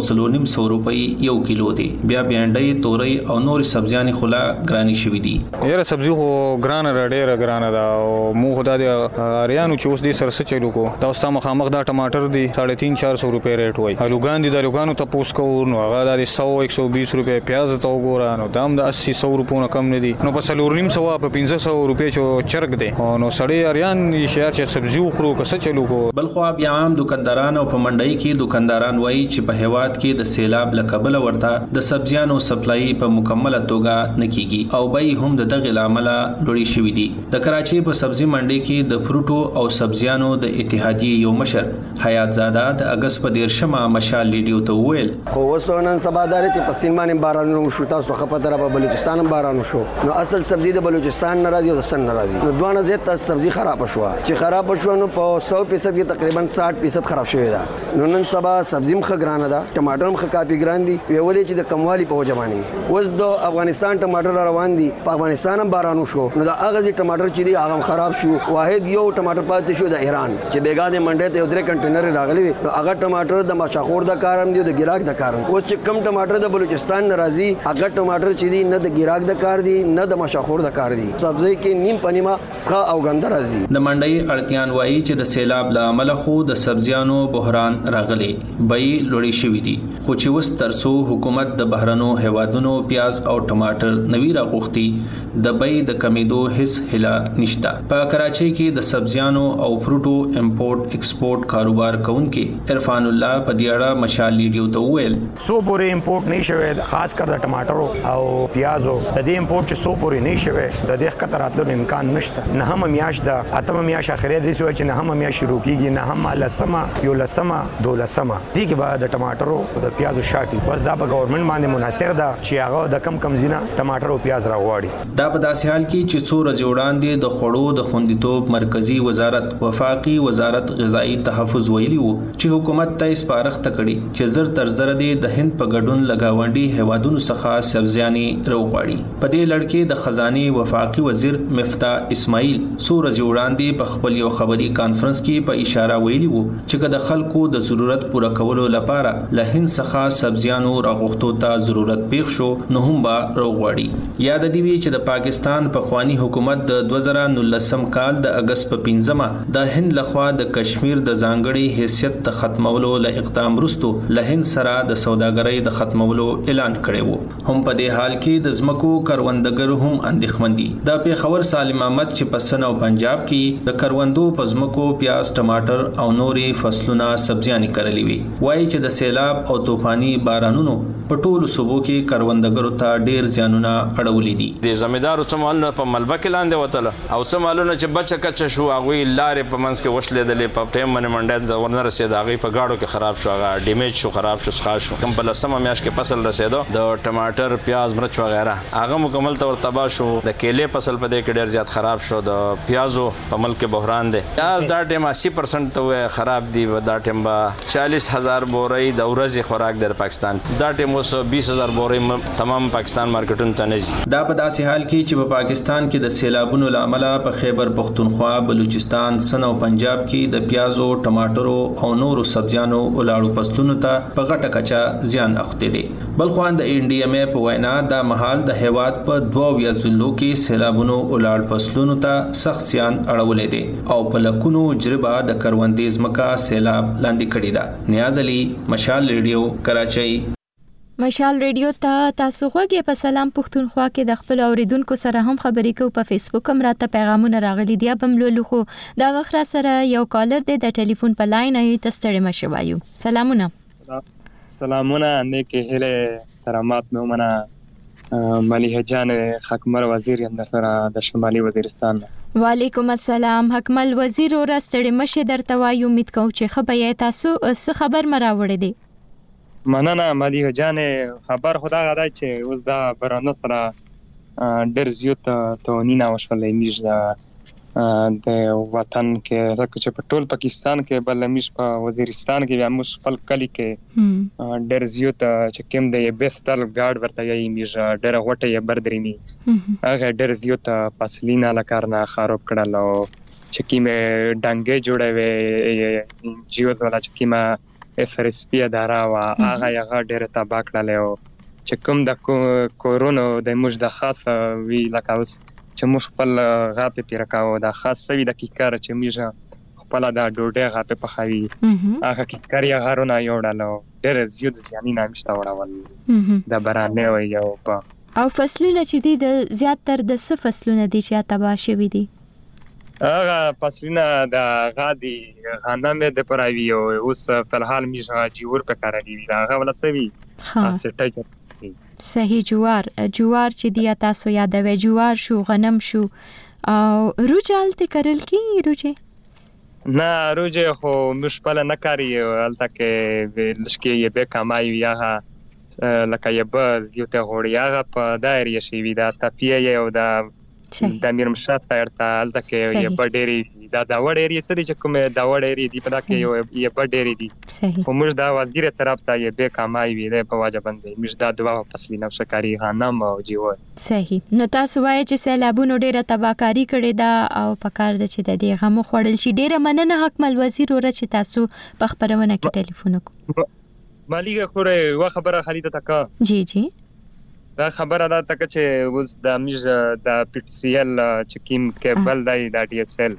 4.5 روپۍ یو کیلو دی. بیا بینډۍ، تورۍ او نور سبزیانې خلا ګراني شوي دي. یره سبزی خو ګرانه را ډیره ګرانه ده او مو خدای د اریانو چې اوس دې سرسه چلو کو دا اوس مخامخ دا ټماټر دی 350-400 روپے ریټ وای. الوګان دي د الوګانو ته پوس کو نو هغه د 100-120 روپے پیاز ته وګورا نو دام د 80-100 روپو نه کم نه دي. نو په 4.5 په 500 روپے چې چرګ دی نو سړی اریان شهر چې سبزی خورو کسه چلو کو. بلخو بیا عام دکانداران او په منډي کې دکانداران وایي چې په هواد کې د سیلاب لکبل ورته د سبزیانو سپلای په مکمله توګه نکېږي او بای هم د دغه عمل لوړی شوی دي. د کراچۍ په سبزی منډي کې د فروټو او سبزیانو د اتحادیې یو مشر حیات زاده د اگست په 13 مشال لیډیو ته ویل خو وسونن سبادار چې په سین باندې بارانو شو تاسو خپه په بلوچستان هم بارانو شو نو اصل سبزی د بلوچستان ناراضي او د سن ناراضي نو دوه زیات سبزی خراب شو چې خراب شو نو په 100% کې تقریبا 60% خراب شوی دا. نو نن سبا سبزی مخ ګرانه ده، ټماټر مخ کافي ګران دي ویولې چې د کموالی په وجماني اوس د افغانستان ټماټر روان دي په افغانستان هم بارانو شو نو دا هغه ټماټر چې دی هغه خراب شو. واحد یو ټماټر پاتې شو د ایران چې بیګا د منډه ته 3 کنټینر راغلي نو هغه ټماټر د ماشاخور د کارم دی د ګراک د کارم. اوس چې کم ټماټر د بلوچستان ناراضي هغه ټماټر چې دی نه د ګراک د کار دی نه د ماشاخور د کار دی. سبزی کې نیم پنیما څخه او ګنده راځي. د منډي اړتیان وایي چې د سیلاب لامل خو د سبزیانو بحران راغلي بای لوړی شوی دي خو چې وس ترسو حکومت د بهرنو هوادونو پیاز او ټماټر نوی راغوښتي د بای د کمیدو هیڅ هله نشته. په کراچۍ کې د سبزیانو او فروټو امپورټ ایکسپورټ کاروبار کوونکي عرفان الله په دیاړه مشال لیډیو ته ویل سو پورې امپورټ نه شوی خاص کر د ټماټرو او پیازو د دې امپورټ چې سو پورې نه شوی د دې خطر راتلو امکان نشته. نه هم میاش د اتم میاش اخري دي چې نه هم میاش شروع کیږي نه هم لسمه یو لسمه دولسمه دي کې بعد د ټماټرو او د پیازو شاټي بس دا په ګورنمنت باندې منحصر ده چې هغه د کم زینه ټماټر او پیاز راوړي. دا په داسې حال کې چې څو ورځې وړاندې د خوړو د خوندیتوب مرکزی وزارت وفاقي وزارت غذایی تحفظ ویلي وو چې حکومت ته سپارښت کړي چې زر تر زر د هند په ګډون لګاونډي هوادونو څخه سبزیاني روغواړي. په دې لړ کې د خزانه وفاقي وزیر مفتاح اسماعیل څو ورځې وړاندې په خپل یو خبري کانفرنس کې په اشاره ویلي وو چې د خلکو د ضرورت پوره کولو لپاره له هند څخه سبزیانو راغوښتو ته ضرورت پیښ شو نو هم با روغواړي. یاد دی چې د پاکستان په خوانی حکومت د 2019 کال د اگست په 15 د هند لخوا د کشمیر د ځانګړي حیثیت د ختمولو ل اقدام وروسته له هند سره د سوداګرۍ د ختمولو اعلان کړی وو. هم په دې حال کې د زمکو کروندګر هم اندېښمن دي. د پیښور سالم احمد چې په سن او پنجاب کې د کروندو په زمکو پیاز ټماټر او نورې فصلونه سبزیانې کرلې وي وایي چې د سیلاب او طوفاني بارانونو په ټولو صوبو کې کروندګرو ته ډېر زیانونه اړولې دي. د زمیدارو څه مالونه په ملبه کې لاندې وتله او څه مالونه چې بچه کچه شو هغوی لارې په منځ کې وشلېدلې په ټایم باندې منډه ورنه رسېده هغوی په ګاډو کې خراب شو هغه ډیمیج شو خراب شو څښا شو. کوم په 10مه میاشت کې فصل رسېدو د ټماټر پیاز مرچ وغیره هغه مکمل طور تباه شو. د کېلې فصل په دې کې ډېر زیات خراب شو. د پیازو په ملک کې بحران دی. پیاز دا ټایم 80% ته خراب دي. دا ټایم به 40,000 بورۍ د ورځې خوراک دی د پاکستان. دا ټایم اوس 20,000 بورۍ تمام پاکستان مارکیټونو ته نه ځي. دا په داسې حال کې چې په پاکستان کې د سیلابونو لامل په خیبر پختونخوا، بلوچستان، سن او پنجاب کې د پیازو، ټماټرو او نورو سبزیانو ولاړو فصلونو ته په غټه کچه زیان اخته دي. بلخوان د NDMA په وینا د محل د هیواد په 2 ضلعو کې سیلابونو ولاړ فصلونو ته سخت زیان اړولې دي او په لکونو جربه د کروندې ځمکه سیلاب لاندې کړې ده. نیاز علي، مشال ریډیو، کراچۍ. مشال ریډیو ته تاسو غوږی په سلام پښتونخوا کې د خپل اوریدونکو سره هم خبرې کوو. په فیسبوک هم راته پیغامونه راغلي دي بم لولو خو دا غخره سره یو کالر دی د ټلیفون په لاین ای تستړی مشوایو. سلامونه. سلامونه نیکه هله کرامات مومنه ملیحه جان خاکمر وزیر هم سره د شمالي وزیرستان. وعلیکم السلام حکمل وزیر اور ستړی مشه درته وایو. امید کوم چې خبرې تاسو څه خبر مراوړې دي. مننه ملیحه جان. خبر خدا غدا چې اوس دا برانه سره ډېر زیات توهینونه وشولې میږ د وطن کې راکه چې په ټول پاکستان کې بل میږ په وزیرستان کې بیا موږ خپل کلی کې ډېر زیات چې کوم د بیستل ګارد ورته یې میږ ډېر غوټه یې بردريمي هغه ډېر زیات فاصلینا لکارنا خراب کړل او چې کیمه ډنګې جوړوي جیوز ولا چې کیمه SRSP اداره وا هغه ډېر تباہ کړل او چې کوم د کورونا د موږ د خاص وی لکه اوس چې موږ خپل غاپې پیرکاو د خاص سوي د کیکار چې موږ خپل د ډوډۍ غاپې پخاوي هغه کیکار یې غارونه یوړل ډېر زیات ځاني نامشته وړول د برانه وي او فصلونه چې دي د زیاتره د څه فصلونه دي چې تباہ شوي دي هغه فصلونه د غادي غنم د پراوی او اوس په حال میږه جوړ په کار دی هغه ولا سوي اسټای صحیح جوار چې دی تاسو یادوي جوار شو غنم شو او روجال ته کرل کی روجه نه روجه خو مشپل نه کاری الته کې لشکې یې به کمای یا لکه یې باز یو ته هوړیاغه په دایره شي وی دا تپیه یو د میرمشات پرته الته کې یې بډېری دا وړېری سړي چې کومه دا وړېری دی په دا کې یې بډېری دی موږ دا وزیر طرف ته یې به کمای وی له په واجب باندې موږ دا دوا فصلي نفس کاری غنم او جوار صحیح نو تاسو وایي چې سیلابونو ډېره تباہکاری کړې ده او په کار د چې د دې غمو خوړل شي ډېره مننه حکمل وزیر ور چې تاسو په خبرونه کې ټلیفون وکړو مالیګه خوره وا خبره خلیده تکا جی دا خبره ده تک چې اوس د میږ د PTCL چې کیم کیبل دی د DXL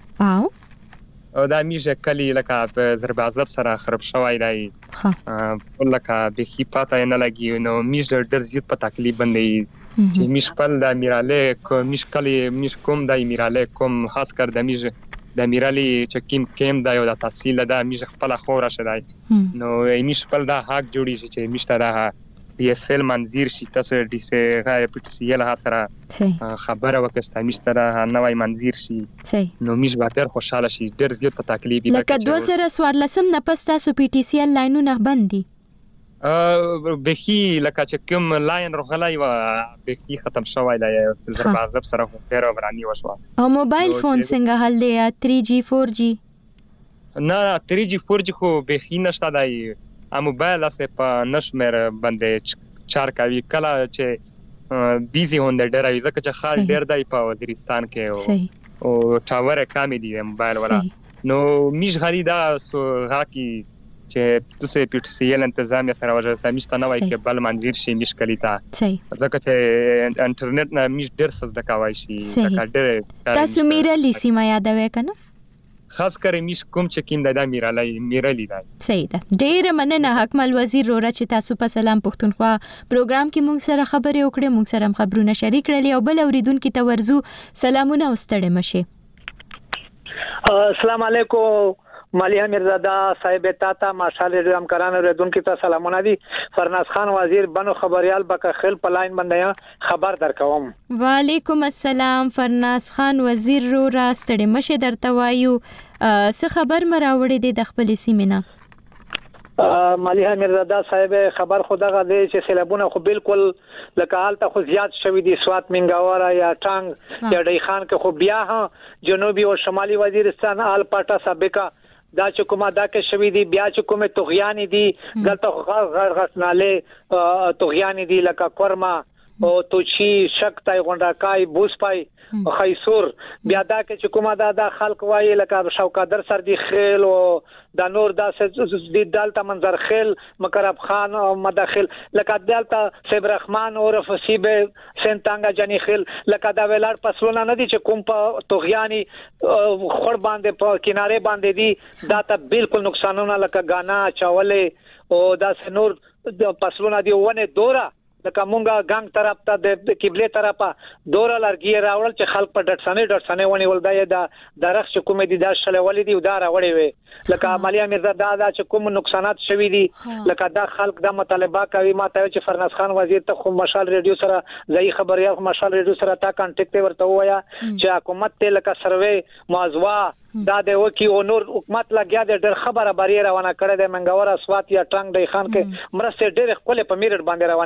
او دا میږ کلی لکه په ضربازب سره خراب شوی دی لکه به خي پاتې نه لګي نو میږ ډېر زیات په تکلیف باندې چې میږ خپل د میراله میږ کلی میږ کوم د میراله کوم خاص کر د میږ د میرالی چې کیم دی او د تحصیل د میږ خپل خوره شدای نو میږ خپل د حق جوړی چې میږ ته DSL منظیر شي تاسو DSL PTCL سره خبره وکړه مشتره نوای منظیر شي نو میش به خوشاله شي ډېر زیات تکلیف لکه 2014 نه پس تاسو PTCL لاینونه بندي بخي لکه چې کوم لاین رغلای و بخي ختم شوی دی ضربازب سره خو ډېر ورانی وشو او موبایل فون څنګه حل دی 3G 4G نه 3G 4G خو بخي نشته دی موبایل اسه په نشمر باندې چار کوي کله چې بیزی هوند ډېر وي ځکه چې خال ډېر دی په وزیرستان کې او ټاور کمی دی موبایل ولا نو میش غلی دا سو راکی چې تاسو PTCL انتظامیه سره وځه میشته نه وای کې بل منځیر شي مشکلی تا ځکه چې انټرنیټ نه میش ډېر سز د کوي شي ځکه تاسو میرلی سیمه یادوي کنه خاص کر میش کوم چې کیم د میرلی دی صحیح ده ډېر مننه حکمل وزیر رورا چې تاسو په سلام پښتونخوا پروګرام کې مونږ سره خبرې وکړې مونږ سره خبرونه شریک کړلې او بل اوریدونکو ته ورزو سلامونه واستړې مشه السلام علیکم مالیه میرزاده صاحب تاتا ماشال همکاران اوریدونکو ته سلامونه دي فرناز خان وزیر بنو خبريال بک خل پلاین باندې خبر درکوم وعلیکم السلام فرناز خان وزیر رورا ستړي مشه درته وایو څه خبر مراوړې دي د خپل سیمینه مالیه میرزاده صاحب خبر خدغه دی چې سیلابونه خو بالکل لکه حالت خو زیات شوی دي سوات منګاورا یا ټانګ یا ډی خان کې خو بیا جنوبي او شمالي وزیرستان آل پاټا سابقہ دا چې کومه دا کې شوی دی بیا چې کومه توغیان دي دلته غسناله توغیان دي لکه کورما او توچی شک تای غونډاکای بوسپای خیسور بیا دا کې چې کومه دا خلق وایي لکه شوکادر سر دی خیل او دا نور دا د دالته منظر خیل مکرب خان او مداخل لکه دالته سیب رحمان او رفسیب سنتانګه جنی خیل لکه دا ویلار پسلونه نه دي چې کوم په توغیانی خور باندې په کناره باندې دي دا ته بالکل نقصانونه لکه غانا چاوله او دا نور پسلونه دي ونه دوره لکه مونږه ګنګ طرف ته د قبله طرفه دوره لرګي راوړل چې خلک په ډټسنه ونی ولدای دا درخ چې کومې دي دا شلولې دي دا راوړې وي لکه عملیه مرزا دا چې کوم نقصانات شوي دي لکه دا خلک دا مطالبه کوي ماته چې فرناز خان وزیر ته خو مشال ریډیو سره ځای خبريال مشال ریډیو سره تا کانټیکټ ورته وایا چې حکومت ته لکه سروې موضوع دا د وکی او نور حکومت لګیا د ډېر خبره بری روانه کړې د منګور اسوات یا ټنګ د خان کې مرسته ډېر خپل په میرټ باندې روانه کړې دي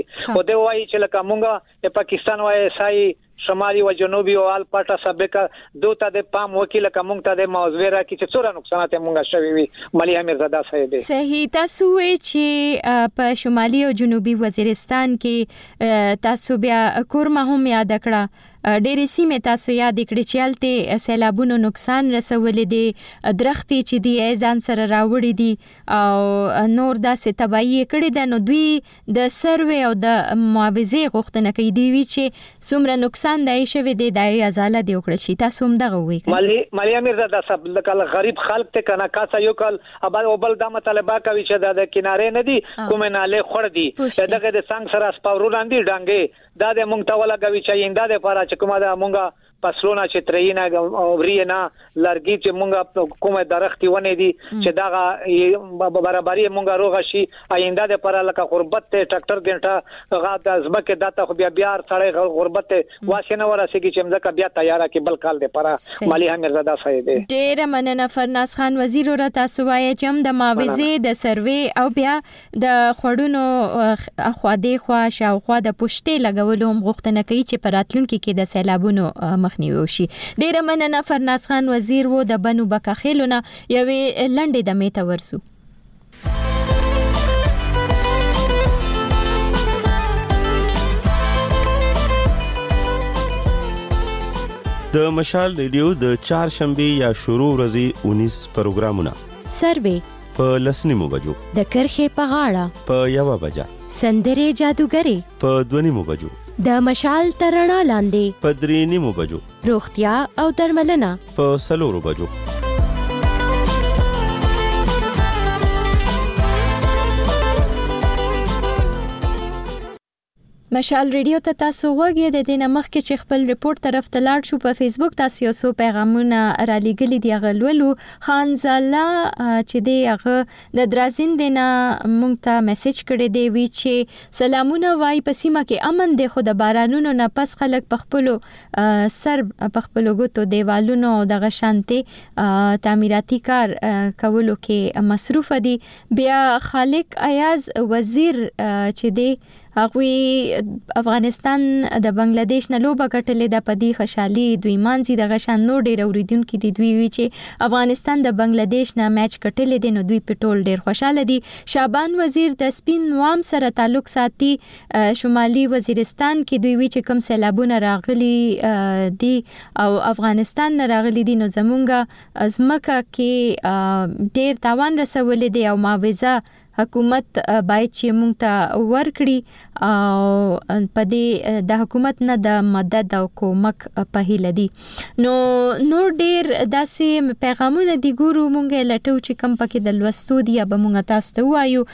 او د وایي چې لکه مونږه د پاکستان وایي سای شمالي و جنوبي او ال پټه سابقه دوته د پام وکیل کوم ته د موضوع را کی چې څوره نقصانات مونږه شوي وي ملي امیرزاده صاحب صحیح تاسو چې په شمالي او جنوبي وزیرستان کې تاسو بیا کورما هم یاد کړه ډېرې سیمې تاسو یاد کړئ چې هلته سیلابونو نقصان رسولې دي درختي چې دی ځان سره راوړي دي او نور داسې تباہي کړي ده نو دوی د سروې او د معاوضې غوښتنه کوي دی وی چې څومره نقصان دی شوی دی د ازاله دی وکړي چې تاسو هم دغه وایي ملي امیرزاده صاحب لکه غریب خلک ته کنه کاسه یو کال ابل وبل د مطالبه کوي چې د کنارې نه دي کومه ناله خړ دي دغه د څنګه سره سپاورو لاندې ډانګې دا د مونږ ته ولګوي چې انده د لپاره چې کومه د مونږه پسلونه چې ترېنا او رینا لرګي چې مونږه کومه درختي ونه دي چې دا برابرۍ مونږه روغ شي آینده د لپاره لکه غربت ته ټریکټر ګنټه غا د ځمکه داته خو بیا سړی غربت ته واسنه ورسېږي چې مزه بیا تیار کی بل کال د لپاره مالی امیرزاده صاحب ډېر مننه فرناز خان وزیر را تاسو وایي چې هم د معاوضې د سروې او بیا د خړونو اخواده خوا شاوخوا د پښتې لګولو هم غوښتنه کوي چې په راتلونکي کې د سیلابونو مخنیوي وشي. ډېر مننه فرناز خان وزیر و د بنو بکاخیلونه یوې لنډې دمې ته ورسو. د مشال ریډیو د چهارشنبه یا شروع ورځې 19 پروګرامونه سروې په لسنیمو بجو د کرخې په غاړه په 1 بجه سندرې جادوګرې په 2 بجو د مشال ترڼا لاندې په 3 بجو روغتیا او درملنه په 4 بجو مشال ریډیو ته تاسو وګورئ د دې نمخ کې چې خپل ریپورت طرف ته لاړ شو په فیسبوک تاسو یو څو پیغامونه را لېږلي دي غلولو خان زالا چې دی هغه د درازین دینا مونږ ته میسج کړی دی وی چې سلامونه وای په سیمه کې امن دی خو د بارانونو نه پس خلک په خپلو سر په خپلو ګوتو دیوالونو او دغه شانتي تعمیراتي کار کولو کې مصروف دي. بیا خالق ایاز وزیر چې دی هغه افغانستان د بنگلاديش نه لوبه ګټلې د پدی خوشحالي دوی مانځي د غشان نو ډېر اوریدونکو دي دوی وی چې افغانستان د بنگلاديش نه میچ ګټلې دي نو دوی پټول ډېر خوشاله دي. شعبان وزیر د سپین وام سره تعلق ساتي شمالي وزیرستان کې دوی وی چې کوم سیلابونه راغلي دي او افغانستان نه راغلي دي نو زمونږه ازمکه کې ډېر تاوان رسولې دي او معاوضه حکومت باید چې مونږ ته ورکړي او په دې د حکومت نه د مدد او کومک په هیله دي. نو ډېر داسې پیغامونه دي ګورو مونږه لټو چې کم پکې د لوستو دي به مونږ تاسو ته وایو.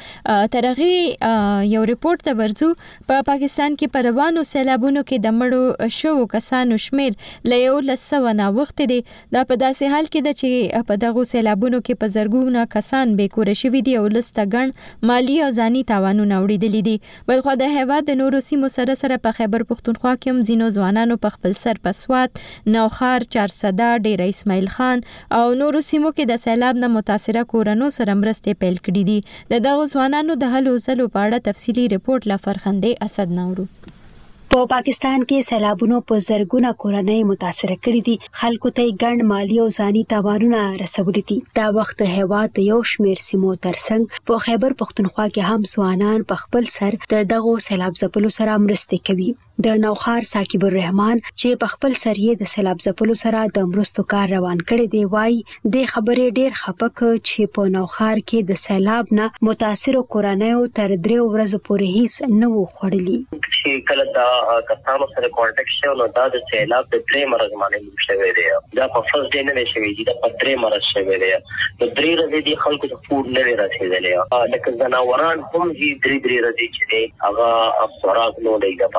ترغه یو ریپورت ته ورځو په پاکستان کې په روانو سیلابونو کې د مړو شوو کسانو شمیر له 100 نه وخت دي دا په داسې حال کې ده چې په دغه سیلابونو کې په زرګونه کسان بې کور شوي دي او لسته مالی او ځاني تاوانونه اوریدلې دي. بلخو د هیواد د نورو سیمو سره په خیبر پښتونخوا کې هم ځینو ځوانانو په خپل سر په سوات نوخار چارسده ډیره اسماعیل خان او نورو سیمو کې د سیلاب نه متاثره کورونو سره مرستې پیل کړې دي. د دغو ځوانانو د هلو ځلو په اړه تفصیلی ریپورت لا فرخنده اسد نورو. په پاکستان کې سیلابونو په زرګونه کورنۍ متاثر کړي دي. خلکو ته ګڼ مالی او ځاني تاوانونه رسولي دي. دا وخت هیواد د یو شمېر سیمو ترڅنګ په خیبر پښتونخوا کې هم ځوانان په خپل سر د دغو سیلاب ځپلو سره مرستې کوي. د نوخار ثاقب الرحمن چې په خپل سر یې د سیلاب ځپلو سره د مرستو کار روان کړی دی وای د خبرې ډېر خپک چې په نوخار کې د سیلاب نه متاثر کورنۍ تر 3 ورځې پورې هیڅ نه و خوړلي. چې کله دا کسانو سره کانټیکټ شو نو دا د سیلاب د 3 مرز باندې شوی دی. دا په فرست ډے نه شوی دی دا په 3 مرز شوی دی. د 3 ورځې دی خلکو ته فود نه رسیدلی. لکه ځناوران هم دي 3 ورځې چې هغه خوراک نو دی دا.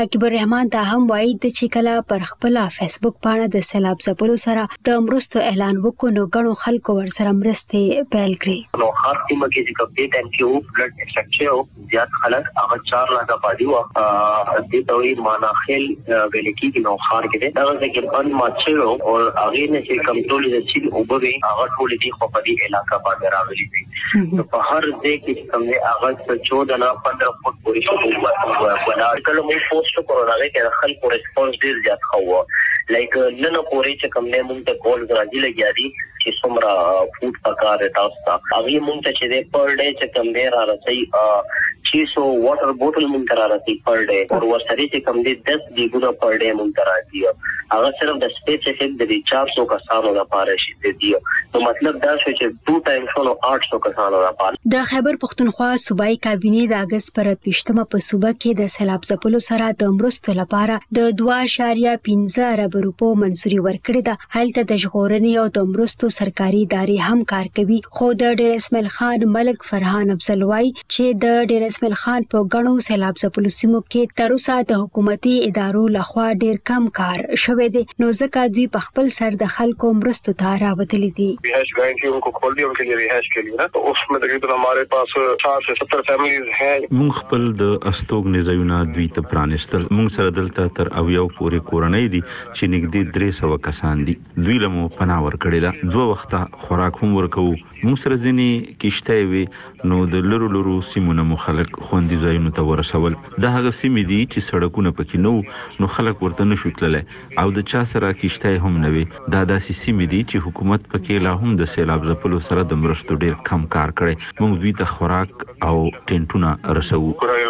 شاکب الرحمن دا هم وایي چې کله پر خپل فیسبوک باندې د سیلاب ځپلو سره د مرستو اعلان وکړو نو غنو خلکو ورسره مرستې پیل کړې. نو هر سیمه کې چې کوم ډیټ ان کیو بلډ افیکټ او زیات خلک هغه 4 لک آبادی او د توي معنا خل ویل کېږي نو خار کې دا ځکه ان ماچو او هغه نه چې کنټرول دي او به هغه ټول دي خو په دې علاقې باندې راغلي دي. نو په هر ځای کې کوم نه هغه 14 نه 15 فوټ پورې شو ولا کله مو پوسټ کړو راغی چې خلکو ریسپانس ډیر زیات خو لایک نن پورې چې کوم نه مونږ ته کول راځي لګیا دي چې څومره فوټ پکاره تاسو ته هغه مونږ ته چې پر ډے چې کوم نه را رسي 600 واټر بوتل مونږ ته را رسي پر ډے او ورسره چې کوم دي 10 دیګونه پر ډے مونږ ته راځي هغه صرف د سپیسیفیک د 400 کسانو لپاره شي دی نو مطلب دا شو چې 2 ټایمز نو 800 کسانو لپاره. د خیبر پختونخوا صوبایي کابینې د اگست پر 28مه په صوبه کې د سیلاب ځپلو سره د مرستو لپاره د 2.15 ارب روپو منځوري ورکړې ده. هلته د ژغورنې او د مرستو سرکاري ادارې هم کار کوي خو د ډیر اسماعیل خان ملک فرحان افضل وايي چې د ډیر اسماعیل خان په غنو سیلاب ځپلو سیمو کې تر اوسه د حکومتي ادارو لخوا ډیر کم کار شوی دی نو ځکه دوی په خپل سر د خلکو مرستو ته راوتلي دي. रिहाइश bank ही उनको खोल दी उनके लिए रिहाइश के लिए ना तो उसमें तकरीबन हमारे पास 60 से 70 फैमिलीज हैं. مونږ خپل د استوګ نزایونه دوی ته پرانستل. مونږ سره دلته تر اویو پورې کورنۍ دي چې نږدې 300 کسان دي. دوی لمو پناه ورکړی دا 2 وخته خوراک هم ورکو. مونږ سره ځینی کیشته وي نو د لرو سیمونه مخالک خوندي ځایونو ته ورسول. دا هغه سیمې دي چې سړکونه پکې نو خلک ورته نشو تللی او د چا سره کیشته هم نه وي. دا داسې سیمې دي چې حکومت پکې لا هم د سیلاب ځپلو سره د مرستو ډیر کم کار کړي. موږ دوی ته خوراک او ټینټونه رسو.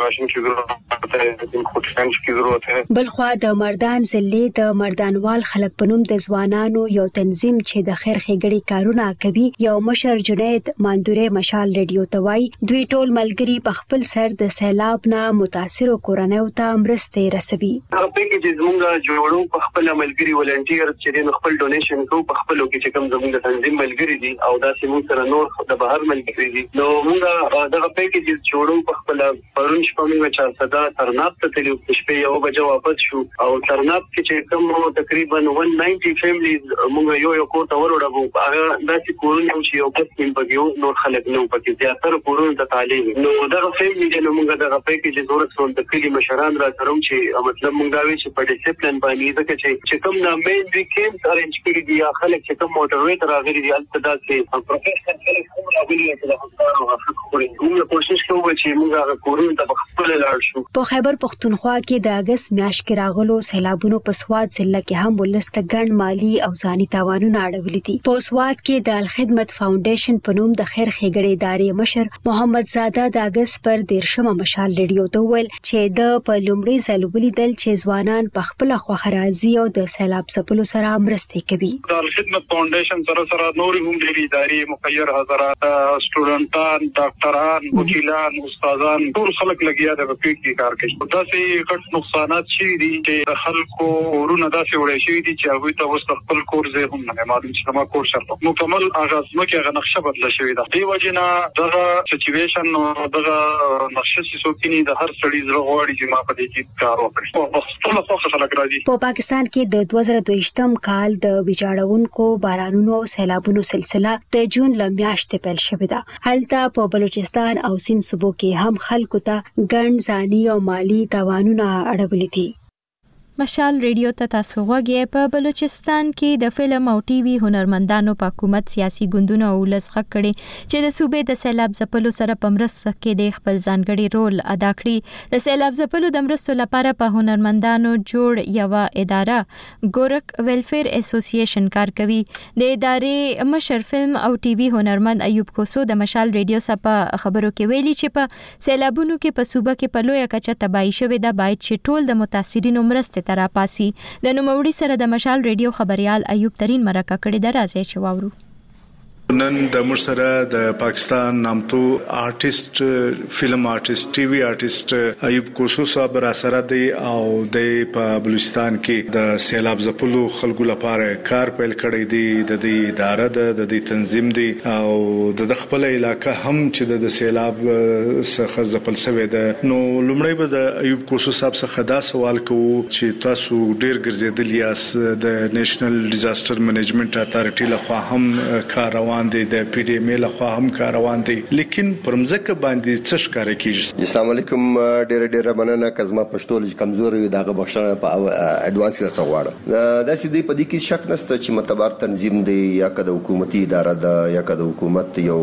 بلخوا د مردان ضلع د مردانوال خلک په نوم د ځوانانو یو تنظیم چې د خیر ښېګړې کارونه کوي یو مشر جنید ماندوره مشال ریډیو ته وایي دوی ټول ملګري په خپل سر د سیلاب نه متاثرو کورنیو ته مرستې رسوي. هغه پیکیج زموږ جوړو په خپل ملګري ولنټیر چې خپل ډونیشن کوي په خپل کې چې کوم زموږ د تنظیم ملګري دي او دا چې موږ سره نور د بهر ملګري دي نو موږ دغه پیکیج جوړو په خپل پرون شپه موږ 400 ترناب ته تلو شپه یو بجو واپس شو او ترناب کې چې کوم تقریبا 190 فیملیز موږ یو کور ته وروړو هغه داسې کورونه چې یو کس په کې نور خلک نو پکې زیاتره کورونه د تعلیم نو دغه فیملی چې موږ دغه پیکیج ضرورت سول د کلی مشران را سره چې مطلب موږ دا وی چې په ډیسپلین باندې ځکه چې کوم نه مین ویکند ارنج کړی دی خلک چې کوم موټروي ته راغلي دي البته چې پروفیشنل خلک هم راغلي دي چې موږ کوشش کوو چې موږ کورونه ته خپل لاړ شو. په خیبر پختونخوا کې د اگست میاشت کې راغلو سیلابونو په سواد ضلع کې هم ولسته ګڼ مالی او ځاني تاوانونه اړولي دي. په سواد کې د الخدمت فاونډیشن په نوم د خیر ښېګړې ادارې مشر محمد زاده د اگست پر 13مه مشال ریډیو ته ویل چې د په لومړي ځل ولیدل چې ځوانان په خپل خوښه راځي او د سیلاب ځپلو سره مرستې کوي. د الخدمت فاونډیشن سره نور هم د ادارې مخیر حضرات سټوډنټان ډاکټران وکیلان استادان ټول خلک لګیا دي په کې کار کوي. دا سه غټ نقصانات شي دي چې خلکو ورونه داسې وړي شي دي چې هغه ته وست خپل کور زه هم نه معلوم چې ما کور شرط مکمل اغاز مکه غ نقشه بدل شوی ده. دی وجنه دغه سچويشن او دغه نقشه چې سوکینی د هر سړي زړه غواړي چې ما په دې کې کار وکړي. په خپل خوښه خلک راځي. په پاکستان کې د 2022م کال د ویجاړونکو بارانونو او سیلابونو سلسله د جون لمیاشتې پیل شوې ده. هلته په بلوچستان او سند صوبو کې هم خلکو ته ګڼ ځاني او مالی تاوانونه اړولي دي. مشال ریډیو ته تاسو غوږی. په بلوچستان کې د فلم او ټي وي هنرمندانو په حکومت سیاسي ګوندونو او لسغه کړي چې د صوبې د سیلاب ځپلو سره په مرسته کې د خپل ځانګړي رول ادا کړي. د سیلاب ځپلو د مرستو لپاره په هنرمندانو جوړ یو اداره ګورک ویلفیر اسوسییشن کار کوي. د ادارې مشر فلم او ټي وي هنرمند ایوب کوسو د مشال ریډیو سره خبرو کې ویلي چې په سیلابونو کې په صوبه کې په لویه کچه تباہي شوې ده باید چې ټول د متاثرینو مرسته ترا پاسي. د نوموړي سره د مشال ریډیو خبريال ایوب ترين مرکه کړي د راځي چې واورو. نن د مرسره د پاکستان نامتو آرټیست فلم آرټیست ټي وی آرټیست ایوب کوسو صاحب را سره دی او د په بلوچستان کې د سیلاب ځپلو خلکو لپاره کار پیل کړی دی. د دې اداره د تنظیم دی او د خپل علاقې هم چې د سیلاب څخه ځپل شوی ده. نو لومړی به د ایوب کوسو صاحب څخه دا سوال کوو چې تاسو ډیر ګرځیدل یاست د نېشنل ډیزاستر منیجمنت اتارټي لخوا هم کار روان دي د پی ډی ایم ال لخوا هم کار روان دي لیکن پرمځکه باندې څه ښکار کیږي؟ السلام علیکم. ډېر مننه کزما پښتو لږ کمزوري دغه بښنه په اډوانس سره غواړم. دا سې په دې کې شک نشته چې معتبر تنظیم دی یا کده حکومتي اداره ده یا کده حکومت یو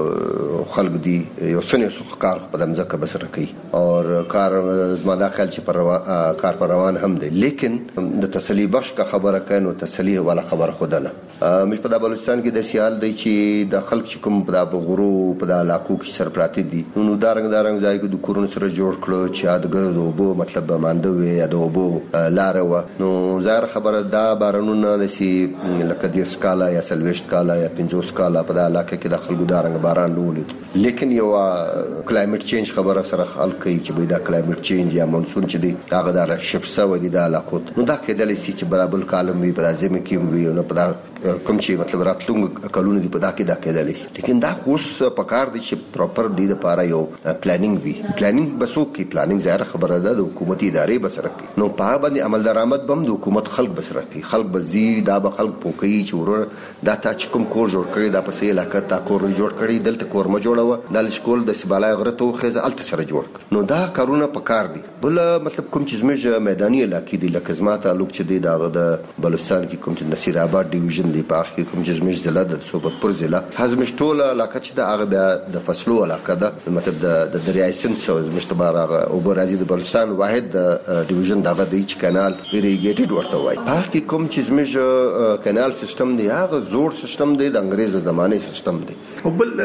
خلک دي یو څنګه کار په دمځکه بسره کوي او کار زما دا خیال چې پر کار پر روان هم دی لیکن د تسلی بخش کا خبره کینو تسلی ولا خبر خودنه مې په بلوچستان کې د سیال دی چې د خلک چې کوم په غرو په علاقو کې سرپراتی دي نو دارنګ ځای کې د کورونو سره جوړ کړو چې یادګر د وبو مطلب مانده وي یا د وبو لار و نو ظاهر خبره دا بارانونه د سی لکه د سکالا یا سلويشت کالا یا 50 کالا په علاقه کې د خلکو دارنګ باران ولید لیکن یو کلایمټ چینج خبره سره خلک چې به دا کلایمټ چینج یا مونسون چې دی هغه دا شفت سو دي د علاقو نو دا کېدل شي چې برابر کالم وي په ځمکه کې وي نو په کوم چې مطلب راتلونکو کلونو دی په دا کې دا کېدل شي لیکن دا اوس په کار دي چې پراپر دی د پاره یو پلانینګ وي پلانینګ بسو کې پلانینګ ظاهر خبره ده د حکومتي ادارې بسره کوي نو په باندې عمل درآمد بم د حکومت خلک بسره کوي خلک بزي دا به خلک پوکي چې ورور دا تا چې کوم کور جوړ کړی دا په سې علاقې تا کور جوړ کړی دلته کور ما جوړاوه د سکول د سبالای غرتو خزه الته سره جوړ نو دا کارونه په کار دي بل مطلب کوم چې زموږ میداني علاقې دي لکه زما تعلق چې دی دا د بلوچستان کې کوم چې نصیر آباد ډیویژن دی په اخر کوم چې زموږ ضلع د صوبپور ضلع حزم ټوله علاقه چې د هغه د فصلو علاقه ده مطلب د دریای سند څو زموږ تبار هغه او برازي د بلوچستان واحد ډیویژن دغه دی چې کانال ایریګیټډ ورته وایي په اخر کوم چې زموږ کانال سیستم دی هغه زوړ سیستم دی د انګريز زمانه سیستم دی او بل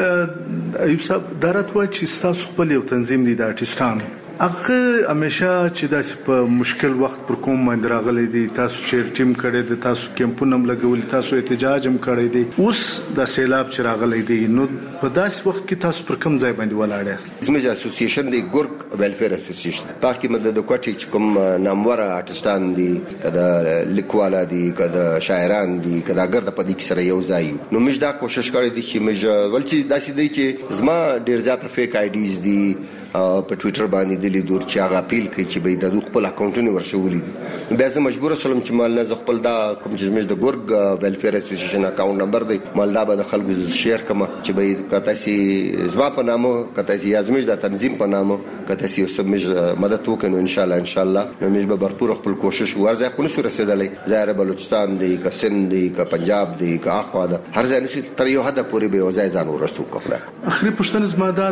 ایوب صاحب درته وایي چې تاسو خپل یو تنظیم دی د آرټیستانو هغه همیشه چې داسې په مشکل وخت پر کوم باندې راغلي دي تاسو چیر ټیم کړي دي تاسو کیمپونه لګولي تاسو احتجاج هم کړی دي اوس د سیلاب چې راغلي دي نو په داسې وخت کې تاسو پر کوم ځای باندې ولاړ یاست؟ زموږ اسوسییشن دی ګورګ ویلفیر اسوسییشن پاکي مدد د کوټي چې کوم نامور آرټستان دي کدا لیکوالا دي کدا شاعران دي کدا ګرد په دې سره یو ځای نو موږ دا کوشش کړی دي چې موږ ولڅ داسې دی چې زما ډیر زیات فیک آی ډیز دي په ټوئیټر باندې د لیدور چې هغه اپیل کوي چې به د خپل اکاونټونه ورشولي بیا زه مجبور سلم چې مال نه خپل دا کوم چې زموږ د ګورګ ویلفیر اسوسییشن اکاونټ نمبر دی مال دا به د خلکو شیر کوم چې به کته سي زما په نامو کته سي زموږ د تنظیم په نامو کته سي سمج مدد وکړو ان شاء الله نو موږ به भरपूर خپل کوشش ورځه خو نسو رسیدلې ظاهر بلوچستان دی که سند دی که پنجاب دی که اخوا ده هر ځای نسي تر یو حد پورې به وځي ځان ورسو کوله اخري پښتنه زما دا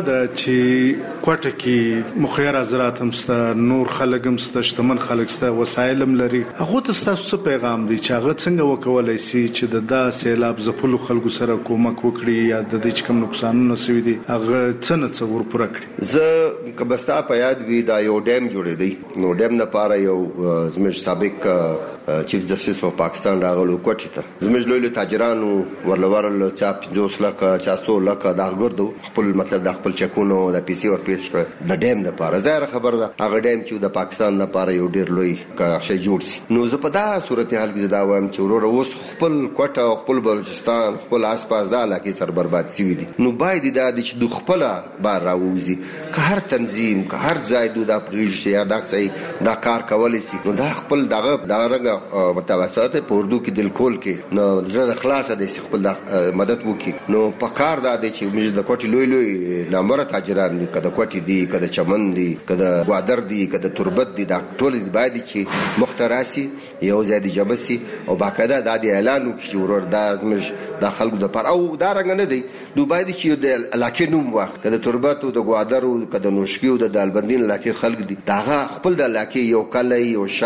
چې کوټه کې مخیر حضرات هم ستا نور خلک هم ستا شتمن خلک ستا وسایل هم لري هغه ته تاسو څه پیغام دی چې هغه څنګه وکولای شي چې د سیلاب ځپلو خلکو سره کومک وکړي یا د دې کوم نقصانونه سوي دي هغه څنګه څور پوره کړي؟ زه کبستا په یاد وی دا یو ډیم جوړې دی نو ډیم نه پاره یو زموږ سابق چیف جسټس اف پاکستان راغلو کوټی ته زموږ لوی تاجرانو ورلورل چا 50 لک چا 100 لک دا ګردو خپل مطلب د خپل چکونو د پیسي ور پیش کړ د ډیم د پاره ظاهر خبر ده هغه ډیم چې د پاکستان نه پاره یو ډیر لوی شي جوړ شي نو زه په دا صورتحال کې دا وایم چې ورور اوس خپل کوټه خپل بلوچستان خپل آسپاس د علاقې سر برباد شي دي نو باید دا چې د خپل بار راوځي که هر تنظیم که هر ځای د پریږ یا دا ځای دا کار کول شي نو دا خپل دغه رنګ متوسط په اردو کې دل کول کې نو زړه خلاصه دي خپل مدد وکړي نو په کار دا دي چې موږ د کوټي لوی نامره تاجران دي کده کوټي دي کده چمن دي کده غوادر دي کده تربت دي دا ټول دي باید چې مختراسي یو ځای دي جمسي او باقاعده دا دي اعلان وکړي چې ورور دا موږ د خلکو د پر او دا رنګ نه دي دوی باید چې د علاقې نوم واخ کده تربت او د غوادر او کده نوشکی او د دالبندین علاقې خلک دي دا خپل د علاقې یو کلی یو شهر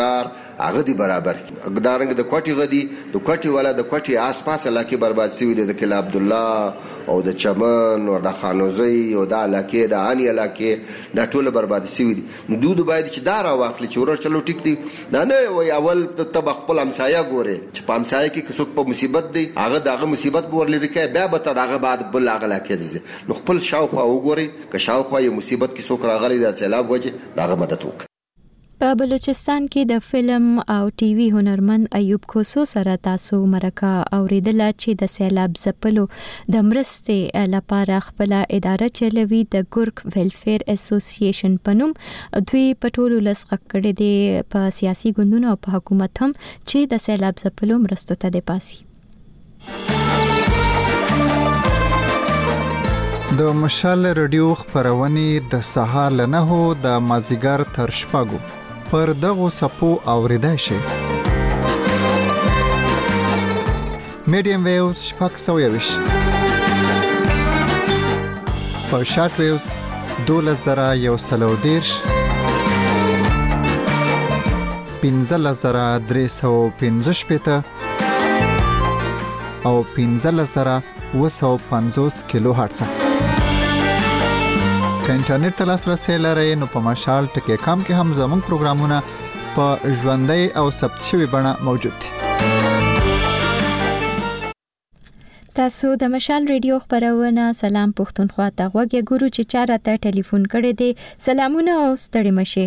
هغه دی برابر دارنګ د کوټي غدي د کوټي ولا د کوټي آس-پاس علاقې برباد شوی دي د کلا عبد الله او د چمن او د خانوزي او د علاقې د اني علاقې دا ټول برباد شوی دي. دوی باید چې دا را واخلي چې ورور چلو ټیک دي نه وای اول ته خپل همسایه ګوري چې په همسایه کې څوک په مصیبت دی هغه دغه مصیبت ورلې کوي بیا به دغه بعد بل هغه علاقې دي نو خپل شاوخوا وګوري که شاوخوا یو مصیبت کې څوک راغلی د سیلاب وجه دغه مدد وکړي. په بلوچستان کې د فلم او ټي وي هنرمند ایوب کوسو سره تاسو مرکه اوریدله چې د سیلاب ځپلو د مرستې لپاره خپل اداره چلوي د ګورک ویلفیر اسوسییشن په نوم دوی په ټولو لسغه کړي دي په سیاسي ګوندونو او په حکومت هم چې د سیلاب ځپلو مرستو ته د پاسي. د مشال رادیو خبرونه د سهار له 9 د مازیګر تر شپږو پر دغه سپو اوریدای شي. میډیم ویوز شپږ 120 په شارټ ویوز 2110 15315 او 15750 کیلو هرتز. که انټرنیټ ته لاسرسي لرئ نو په مشال ټکی کام کې هم زموږ پروګرامونه په ژوندۍ او ثبت شوی بڼه موجود دي. تاسو د مشال ریډیو خبرونه سلام پښتونخوا ته غوږی ګورو چې چاره ته ټلیفون کړی دی. سلامونه او ستړي مشه.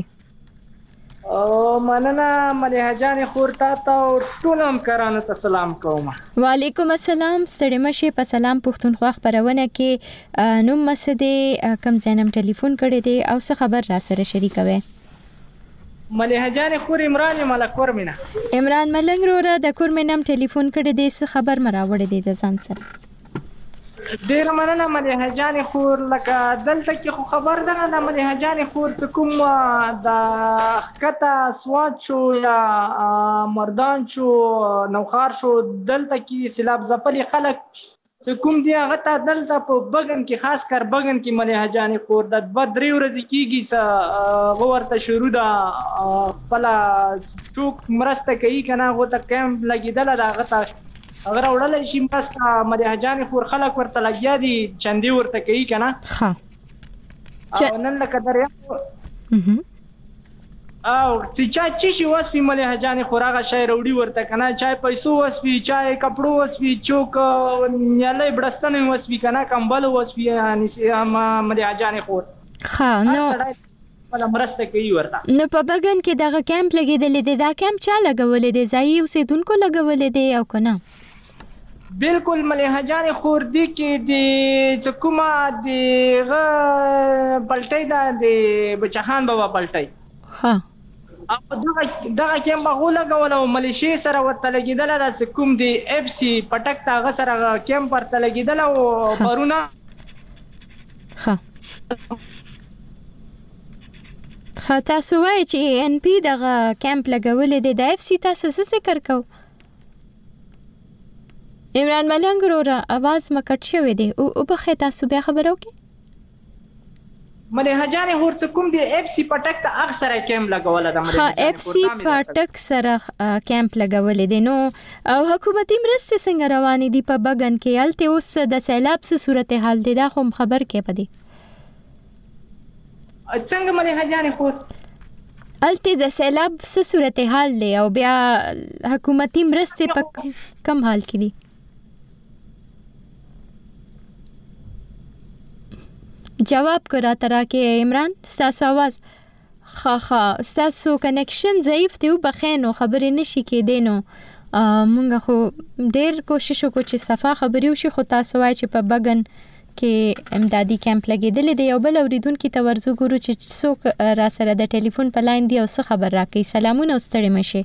مننه مليحه جان خورتا ته ټول همکارانو ته سلام کوم. وعلیکم السلام. ستړي مشه. په سلام پښتونخوا خبرونه کې نوم مسدې کم زینم ټلیفون کړی دی او څه خبر را سره شریکوي. مليحه جان خور عمران ملک ورمنه. عمران ملنګ وروره د کورمنم ټلیفون کړی دی څه خبر مراوړی دی د ځان سره. ډیر مننه مليحه جان خور لکه دلته کې خو خبر ده نه مليحه جان خور څه کوم د خطه سواد شو یا مردان شو نوخار شو دلته کې سیلاب ځپلي خلک څه کوم دی هغه ته دلته په بغن کې خاص کر بغن کې مليحه جان خور د 2-3 ورځې کېږي ورته شروع ده خپل څوک مرسته کوي کنه هغه ته کیمپ لګیدل ده هغه ته اگر وړل شي مسته مليحه جان خور خلک ورته لګیا دي چندي ورته کوي کنه ها نن لکه دریا او چې شي واسفي مليحه جان خور هغه شای وروړي ورته کنه چای پیسو واسفي چای کپړو واسفي چوک نیاله بړستنه واسفي کنه کمبل واسفي یعنی مليحه جان خور ها نو مرسته کوي ورته. نو په بغن کې دغه کیمپ لګیدل دي دا کیمپ چا لګولې دي ځای اوسیدونکو لګولې دي او کنه بالکل مليحه جان خور دي کې د چکوما د پلټۍ د بچخان بابا پلټۍ ها او دغه کیمپ غو لګول او ملیشي سره ورته لګیدل د کوم دی اف سي پټک تا سره کیمپ ورته لګیدل او پرونه ها تاسو وایي چې ان پی دغه کیمپ لګولې د اف سی تاسو څه ذکر کو عمران ملنګ وروره आवाज مکټ شوی دی او په خې تاسو بیا خبرو کې مليحه جان خور کوم دی اف سی پټک ته اکثر کیمپ لګول د مليحه اف سی پټک سره کیمپ لګولې دي نو او حکومتي مرستې څنګه روانې دي په بغن کې الته اوس د سیلاب څه صورتحال دي دا خو خبر کې پدې څنګه مليحه جان خور الته د سیلاب څه صورتحال دی او بیا حکومتي مرستې په کم حال کې دي جواب کرا ترا کې عمران ستاسو आवाज خا ستاسو کنیکشن ضعیف دی او بخینو خبرې نشي کېدې نو مونږ خو ډېر کوشش وکړو چې صفه خبرې وشي خو تاسو وایي چې په بغن کې امدادي کیمپ لګیدل دی او بل اوریدونکو ته ورزو ګورو چې څوک را سره د ټلیفون په لاین دی او څه خبر راکړي. سلامونه او ستړي مشه.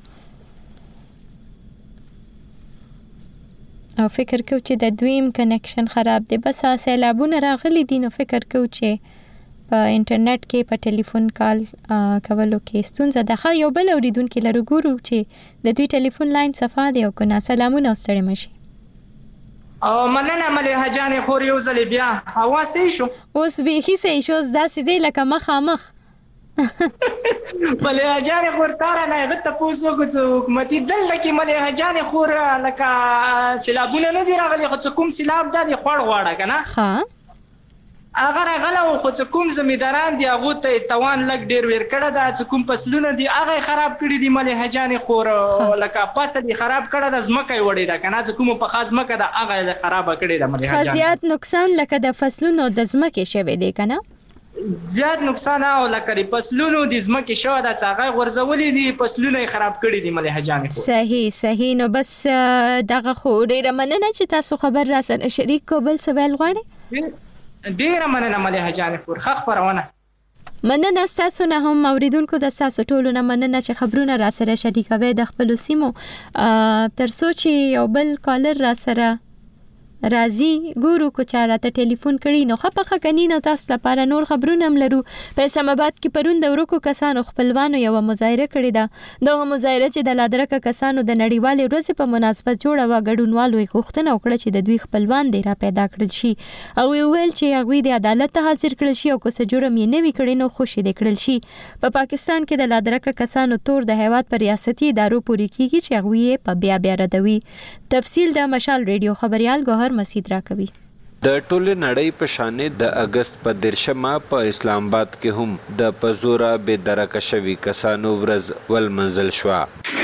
او فکر کو چې د دویم کنیکشن خراب دی بس سیلابونه راغلي دي نو فکر کو چې په انټرنیټ کې په ټلیفون کال کولو کې ستونزه ده. یو بل اوریدونکو لرو ګورو چې د دوی ټلیفون لاین صفه دی او کنه. سلامونه او ستړي مشه. او مننه مليحه جان خور یو ځل بیا اواز شو اوس به هیڅ شو داسې دی لکه مخامخ ملي هجاني خور تارا نه ته پوسو کو حکومتي دلته کې ملي هجاني خور لکه سیلابونه نه دی راغلي خو کوم سیلاب د خوړ غواړه کنه ها اگر غلو خو کوم زمیداران دی هغه ته توان لګ ډیر ور کړه دا کوم فصلونه دی هغه خراب کړی دی ملي هجاني خور لکه فصل دی خراب کړه د زمکه وړي دا کنه کوم په خاص مکه دا هغه خراب کړی د ملي هجاني خاصیت نقصان لکه د فصلونو د زمکه شوی دی کنه زیات نقصان او لکه فصلونو د زمکه شو دا څنګه ورزولې دي فصلونه خراب کړی دي ملي هجاني صحیح نو بس دغه خو ډیره مننه چې تاسو خبر را سره شریک کو بل سوال غواړي ډیره مننه ملي هجاني خور خخ پرونه مننه تاسو نه هم اوریدونکو د تاسو ټولو نه مننه چې خبرونه را سره شریکوي د خپل سیمو تر سوچ یو بل کالر را سره راځي ګورو کو چاره ته ټلیفون کړي نو خپخه کني نو تاسو لپاره نور خبرونه هم لرو په اسلام آباد کې پرون د ورکو کسانو خپلوانو یو مظاهره کړې ده د مظاهره چې د لادرکه کسانو د نړیوالې ورځې په مناسبت جوړه و غډونوالو غوښتنه وکړه چې د دوی خپلوان دی را پیدا کړل شي او ویل چې هغه د عدالت ته حاضر کړل شي او کو څه جرم یې نه وی کړی نو خوشی دی کړل شي په پاکستان کې د لادرکه کسانو تور د هیواد پر ریاستي ادارو پوری کیږي چې هغه په بیا ردوي تفصیل د مشال ریډیو خبريال ګوهر مسید را کوي د ټوله نړۍ په شانې د اگست په 13 په اسلام آباد کې هم د پزورا به درکه شوی کسانو ورځ ول منزل شو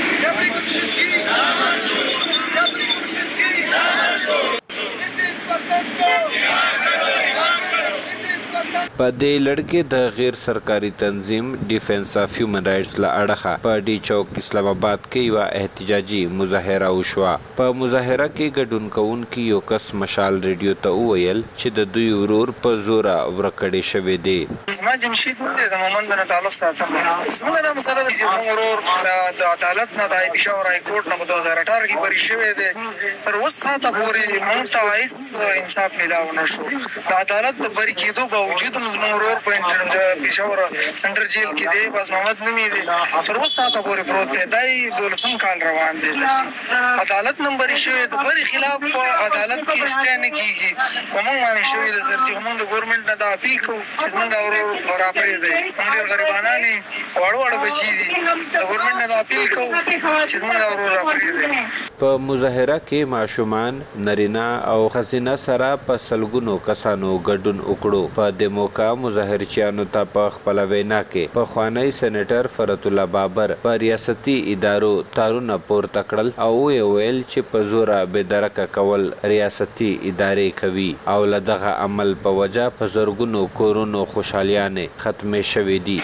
په دې لړکې د غیر سرکاري تنظیم ډیفنس اف هیومن رائټس لا اړه په ډي چوک اسلام آباد کې یو احتجاجي مظاهره وشوه په مظاهره کې ګډون کوونکي یو کس مشال ریډیو ته وویل چې د دوی ورور په زوره ورکړې شوی دی اسما جمشید د مومن بن تعلق ساتم څنګه مسله د چې ورور د عدالت نه د پېښور هاي کورټ نه 2018 کې بری شوی دی تر اوسه ساته پورې مونږ ته هیڅ انصاف ملاو نشو د عدالت د بری کېدو باوجود زموږ ورور په پېښور سنټر جیل کې دی بس محمد نومي دی تر اوسه ساته پورې پروت دی دای 12 کال روان دی عدالت نمبر شوی د بری خلاف په عدالت کې سټینډ کیږي کومه معنی شوی د سرچې موږ د ګورنمنت نه د اپیل کو چې موږ ورور برابر دی موږ غریبانه نه وړو بچی دي د ګورنمنت نه د اپیل کو چې موږ ورور برابر دی په مظاهره کې ماشومان نرینا او خزینه سره په سلګونو کسانو ګډون وکړو په دموکا مظاهرچیانو ته په خپل وینا کې په خوانی سېنیټر فرت الله بابر په ریاستي ادارو تارونه پورته کړل او ویل چې په زوره به درکه کول ریاستي ادارې کوي او لدغه عمل په وجه په زرګونو کورونو خوشحالیانه ختمه شوې دي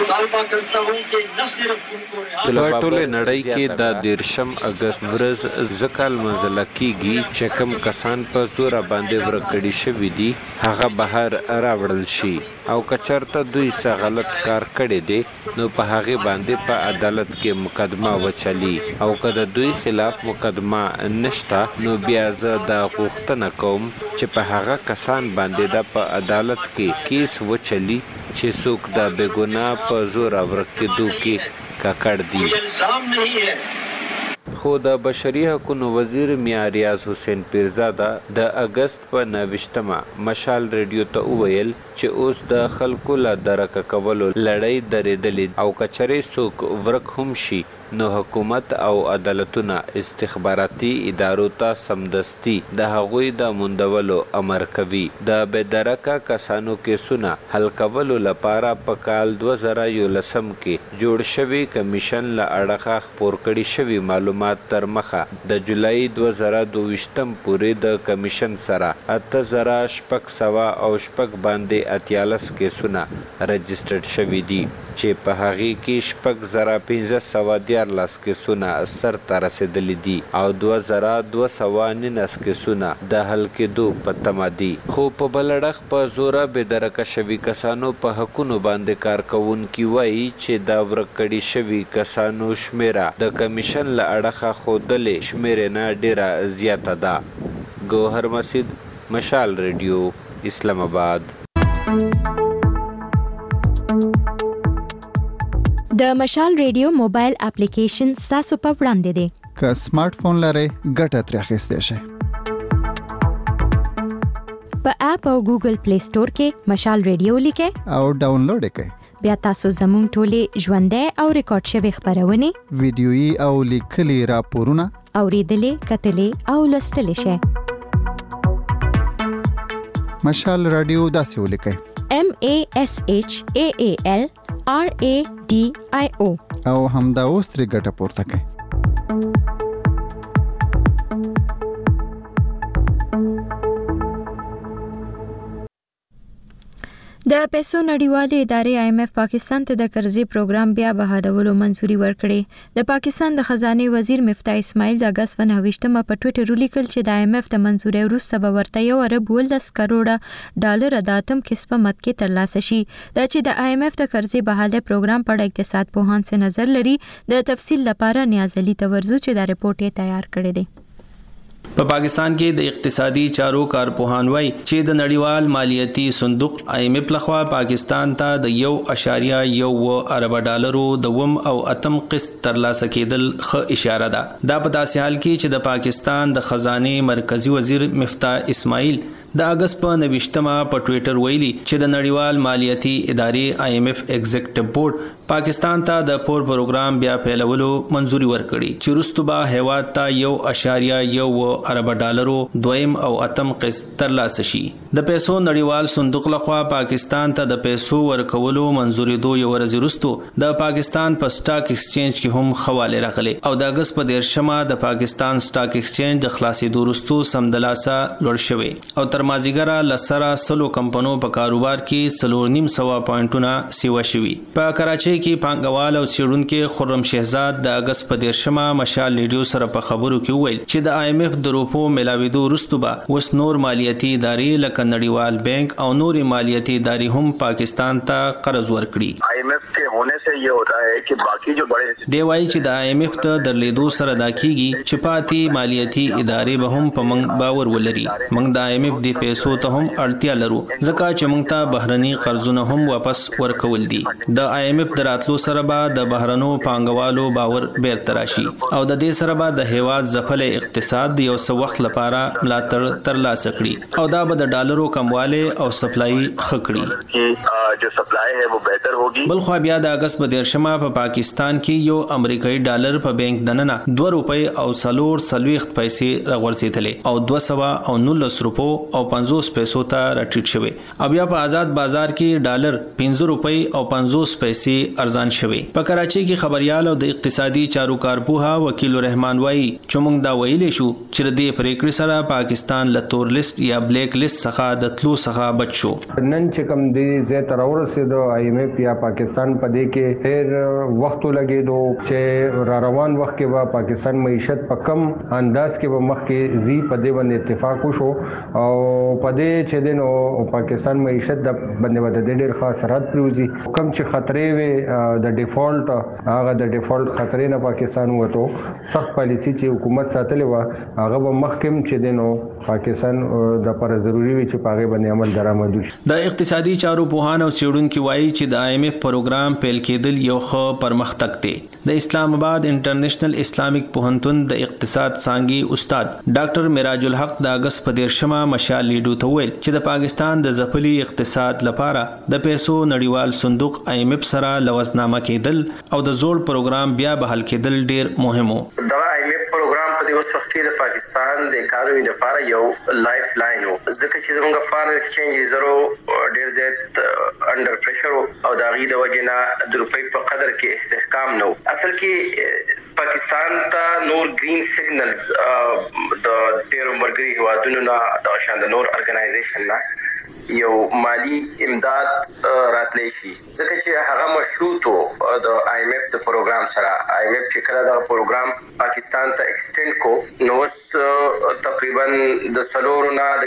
په ټوله نړۍ کې د 13 اگست ورځ ځکال منځله کیږي چې کوم کسان په زوره باندې ورکړي شوی دي هغه بهر راوړل شي او کچرته دوی څه غلط کار کړی دی نو په هغه باندې په عدالت کې مقدمه وچلی او کله دوی خلاف مقدمه نشتا نو بیا زه د غوښتنه کوم چې په هغه کسان باندې د په عدالت کې کیس وچلی چې څوک د بګونا په زور ورکېدو کې ککړ دي خو د بشري حقوقو وزیر میاں ریاض حسین پیرزاده د اگست په 29 مشال ریډیو ته وویل چې اوس د خلکو لا درکه کولو لړۍ درېدلې او کچري څوک ورک هم شي نو حکومت او عدالتونه استخباراتي ادارو ته سمدستي د هغوی د مندولو امر کوي د بدرکه کسانو کې سونه حل کولو لپاره په کال 2011 کې جوړ شوی کمیشن له اړخه خپور کړي شوی معلومات تر مخه د جولای 2022 پورې د کمیشن سره 8600 او شپږ باندې 43 کې سونه رجسټرډ شوی دي چې په هغه کې 6514 کې سونه اثر تر رسیدلې دي او 2299 کې سونه د حل کېدو په تمادي خو په بلړخ په زوره به درکه شوی کسانو په حقونو باندې کار کوونکي وایي چې دا ورکړي شوی کسانو شمیره د کمیشن له اړخه خودلې شمیره نه ډیره زیاته ده ګوهر مسید مشال ریډیو اسلام آباد د مشال ریډیو موبایل اپلیکیشن تاسو په وړاندې دی که سمارټ فون لرئ ګټه ترې اخیستی شئ په اپ او ګوګل پلی سٹور کې مشال ریډیو لیکئ او ډاونلوډ یې کړئ بیا تاسو زموږ ټولې ژوندۍ او ریکارډ شوی خبرونه ویډیويي او لیکلي راپورونه اوریدلې کتلې او لوستلې شئ. مشال رادیو داسې ولیکئ MASHAALRADIO او همدا اوس ترې ګټه پورته کړئ. د پیسو نړیوالې ادارې IMF پاکستان ته د قرضې پروګرام بیا بحالولو منځوري ورکړې. د پاکستان د خزانه وزیر مفتاح اسماعیل د اگست 29 په ټوئیټر ولیکل چې د IMF د منځوري وروسته به ورته $1.10 کروڑه د اتم قسط په مد کې ترلاسه شي. دا چې د IMF د قرضې بحاله پروګرام په اقتصاد پوهان څخه نظر لري. د تفصیل لپاره نیاز علي تورزو چې دا رپورټ یې تیار کړی دی. په پاکستان کې د اقتصادي چارو کارپوهان وایي چې د نړیوال مالیاتي صندوق IMF لخوا پاکستان ته د $1.1 ارب د وم او اتم قسط ترلاسه کېدل ښه اشاره ده. دا په داسې حال کې چې د پاکستان د خزانه مرکزی وزیر مفتاح اسماعیل د اگست په 29 په ټوئیټر ویلي چې د نړیوال مالیاتي ادارې IMF ایگزیکټیو بورډ پاکستان ته د پور پروګرام بیا پیلولو منځوري ورکړي چې وروسته به هیواد ته $1.1 ارب دویم او اتم قسط ترلاسه شي. د پیسو نړیوال صندوق لخوا پاکستان ته د پیسو ورکولو منځوري دوی ورځ وروسته د پاکستان په سٹاک ایکسچینج کې هم حواله راغلي او د اگست په 13 د پاکستان سٹاک ایکسچینج د خلاصېدو وروسته سمدلاسه لوړ شوی او تر مازیګره لسره سلو کمپنو په کاروبار کې 3.5 پوینټونه سیوا شوی. په کراچۍ کې پانګوال او څېړونکو خرم شهزاد د اگست په 13 مشال ریډیو سره په خبرو کې وویل چې د IMF د روپو ملاویدو وروسته به وس نور مالیاتي ادارې لکه نړیوال بانک او نور مالیاتي ادارې هم پاکستان ته قرض ورکړي. IMF के होने से ये होता है कि बाकी जो बड़े دی وایي چې د IMF ته درلیدو سره دا کیږي چې پاتې مالیاتي ادارې به هم په موږ باور ولري. موږ د IMF د پیسو ته هم اړتیا لرو ځکه چې موږ ته بهرني قرضونه هم واپس ورکول دي. د IMF دراتلو سره به د بهرنو پانګوالو باور بیرته راشي او د دې سره به د هیواد ځپل اقتصاد یو څه وخت لپاره ملاتړ ترلاسه کړي او دا به د ډالرو کمواله او سپلای خکړي. जो सप्लाई है वो बेहतर होगी. بلخو بیا د اگست په 13 په پاکستان کې یو امریکایي ډالر په بانک دننه 2 روپۍ او 4 پیسې راغورځېدلې او 219 روپو او 50 پیسو ته راټیټ شوی. بیا په آزاد بازار کې ډالر 15 روپۍ او 50 پیسې ارزان شوی. په کراچۍ کې خبريال او د اقتصادي چارو کارپوها وکیل رحمان وایي چې موږ دا ویلې شو چې د پریکړې سره پاکستان له تور لیست یا بلیک لیست څخه د تلو څخه بچ شو. نن چې کوم دی زه تر ورسېدو IMF یا پاکستان په دې کې ډېر وخت لګېدو چې روان وخت کې به پاکستان معیشت په کم انداز کې به مخ کې زی په دې باندې اتفاق وشو او په دې چې دنو پاکستان معیشت د باندې د ډېر خاص رات پروزي کم چې خطرې وي د ډیفالت هغه د ډیفالت خطرې نه پاکستان وته سخت پالیسی چې حکومت ساتلې و هغه به مخکم چې دنو پاکستان د پر ضروری وي چې پاغه باندې عمل درآمد وشي. د اقتصادي چارو پوهان او څېړونکو وایي چې د IMF پروګرام پیل کېدل یو ښه پرمختګ دی. د اسلام آباد انټرنیشنل اسلامیک پوهنتون د اقتصاد څانګې استاد ډاکټر میراج الحق د اگست په 13 مشال لیډو ته ویل چې د پاکستان د ځپلي اقتصاد لپاره د پیسو نړیوال صندوق IMF سره لوزنامه کېدل او د زوړ پروګرام بیا بحال کېدل ډیر مهم وو. دا IMF پروګرام په دې وخت کې د پاکستان د اکانومي لپاره یو لایف لاین وو ځکه چې زموږ فارن ایکسچینج ریزرو ډیر زیات انډر پریشر او د غي د وجنه د روپۍ په قدر کې استحکام نو. اصل کې پاکستان ته نور گرین سیګنلز د ډیرو مرګري هوادونو نه د شاند نور ارګنایزیشن نه یو مالی امداد راتلی شي ځکه چې هغه مشروط د IMF د پروګرام سره. IMF چې کله دا پروګرام پاکستان ته ایکسټند کو نو تقریبا د $4 نه د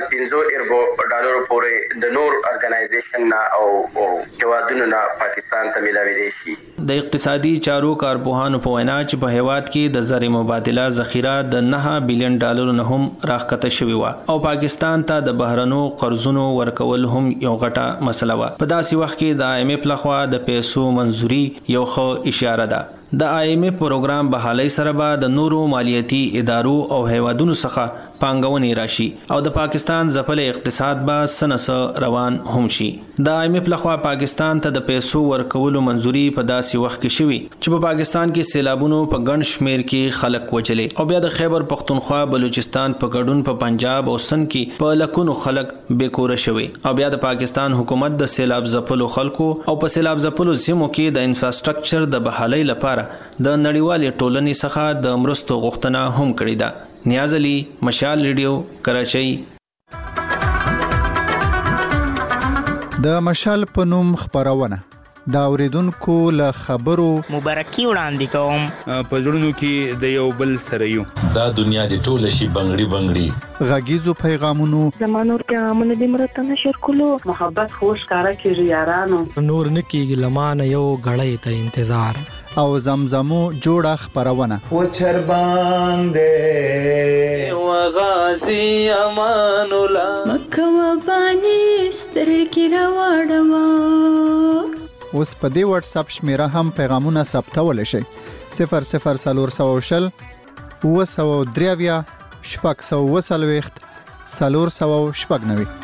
$15 پورې د نور ارګنایزیشن نه او هوادونو نه پاکستان ته ملاوي دي شي. د اقتصادي چارو کارپوهانو په وینا چې په هیواد کې د زر مبادله ذخیره د $9 بلین نه هم راکته شوی و او پاکستان ته د بهرنو قرضونو ورکول هم یو غټه مسله و. په داسې وخت کې د IMF لخوا د پیسو منځوري یو ښه اشاره ده. د IMF پروګرام بحالي سره به د نورو مالیاتي ادارو او هیوادونو څخه پانګونې راشي او د پاکستان ځپل اقتصاد به سنس روان هم شي. د IMF لخوا پاکستان ته د پیسو ورکولو منځوري په داسې وخت کې شوی چې په پاکستان کې سیلابونو په ګڼ شمیر کې خلک وچلې او بیا د خیبر پختونخوا بلوچستان په ګډون په پنجاب او سند کې په لکونو خلک بیکوره شوی او بیا د پاکستان حکومت د سیلاب ځپلو خلکو او په سیلاب ځپلو سیمو کې د انفراستراکچر د بحالي لپاره د نړیوالې ټولنې څخه د مرستو غوښتنه هم کړې ده. نیاز علي، مشال ریډیو، کراچۍ. د مشال په نوم خبرونه دا اوریدونکو له خبرو مبارکي وړاندې کوم. په زړونو کې د یو بل سره یو دا دنیا د ټوله شي بنگړي بنگړي غږیزو پیغامونو زمانور پیغامونه د مرته نشر کولو محبت خوش کارا کې یارانو نور نکیږي لمانه یو غړې ته انتظار او زمزمو جوړه خبرونه و چر باندې و غازی امان الله مکه و بانی سترګې راوړم. اوس په دې واتس اپ شمیره هم پیغامونه ثبتول شي 00400 و 3 شپږ 490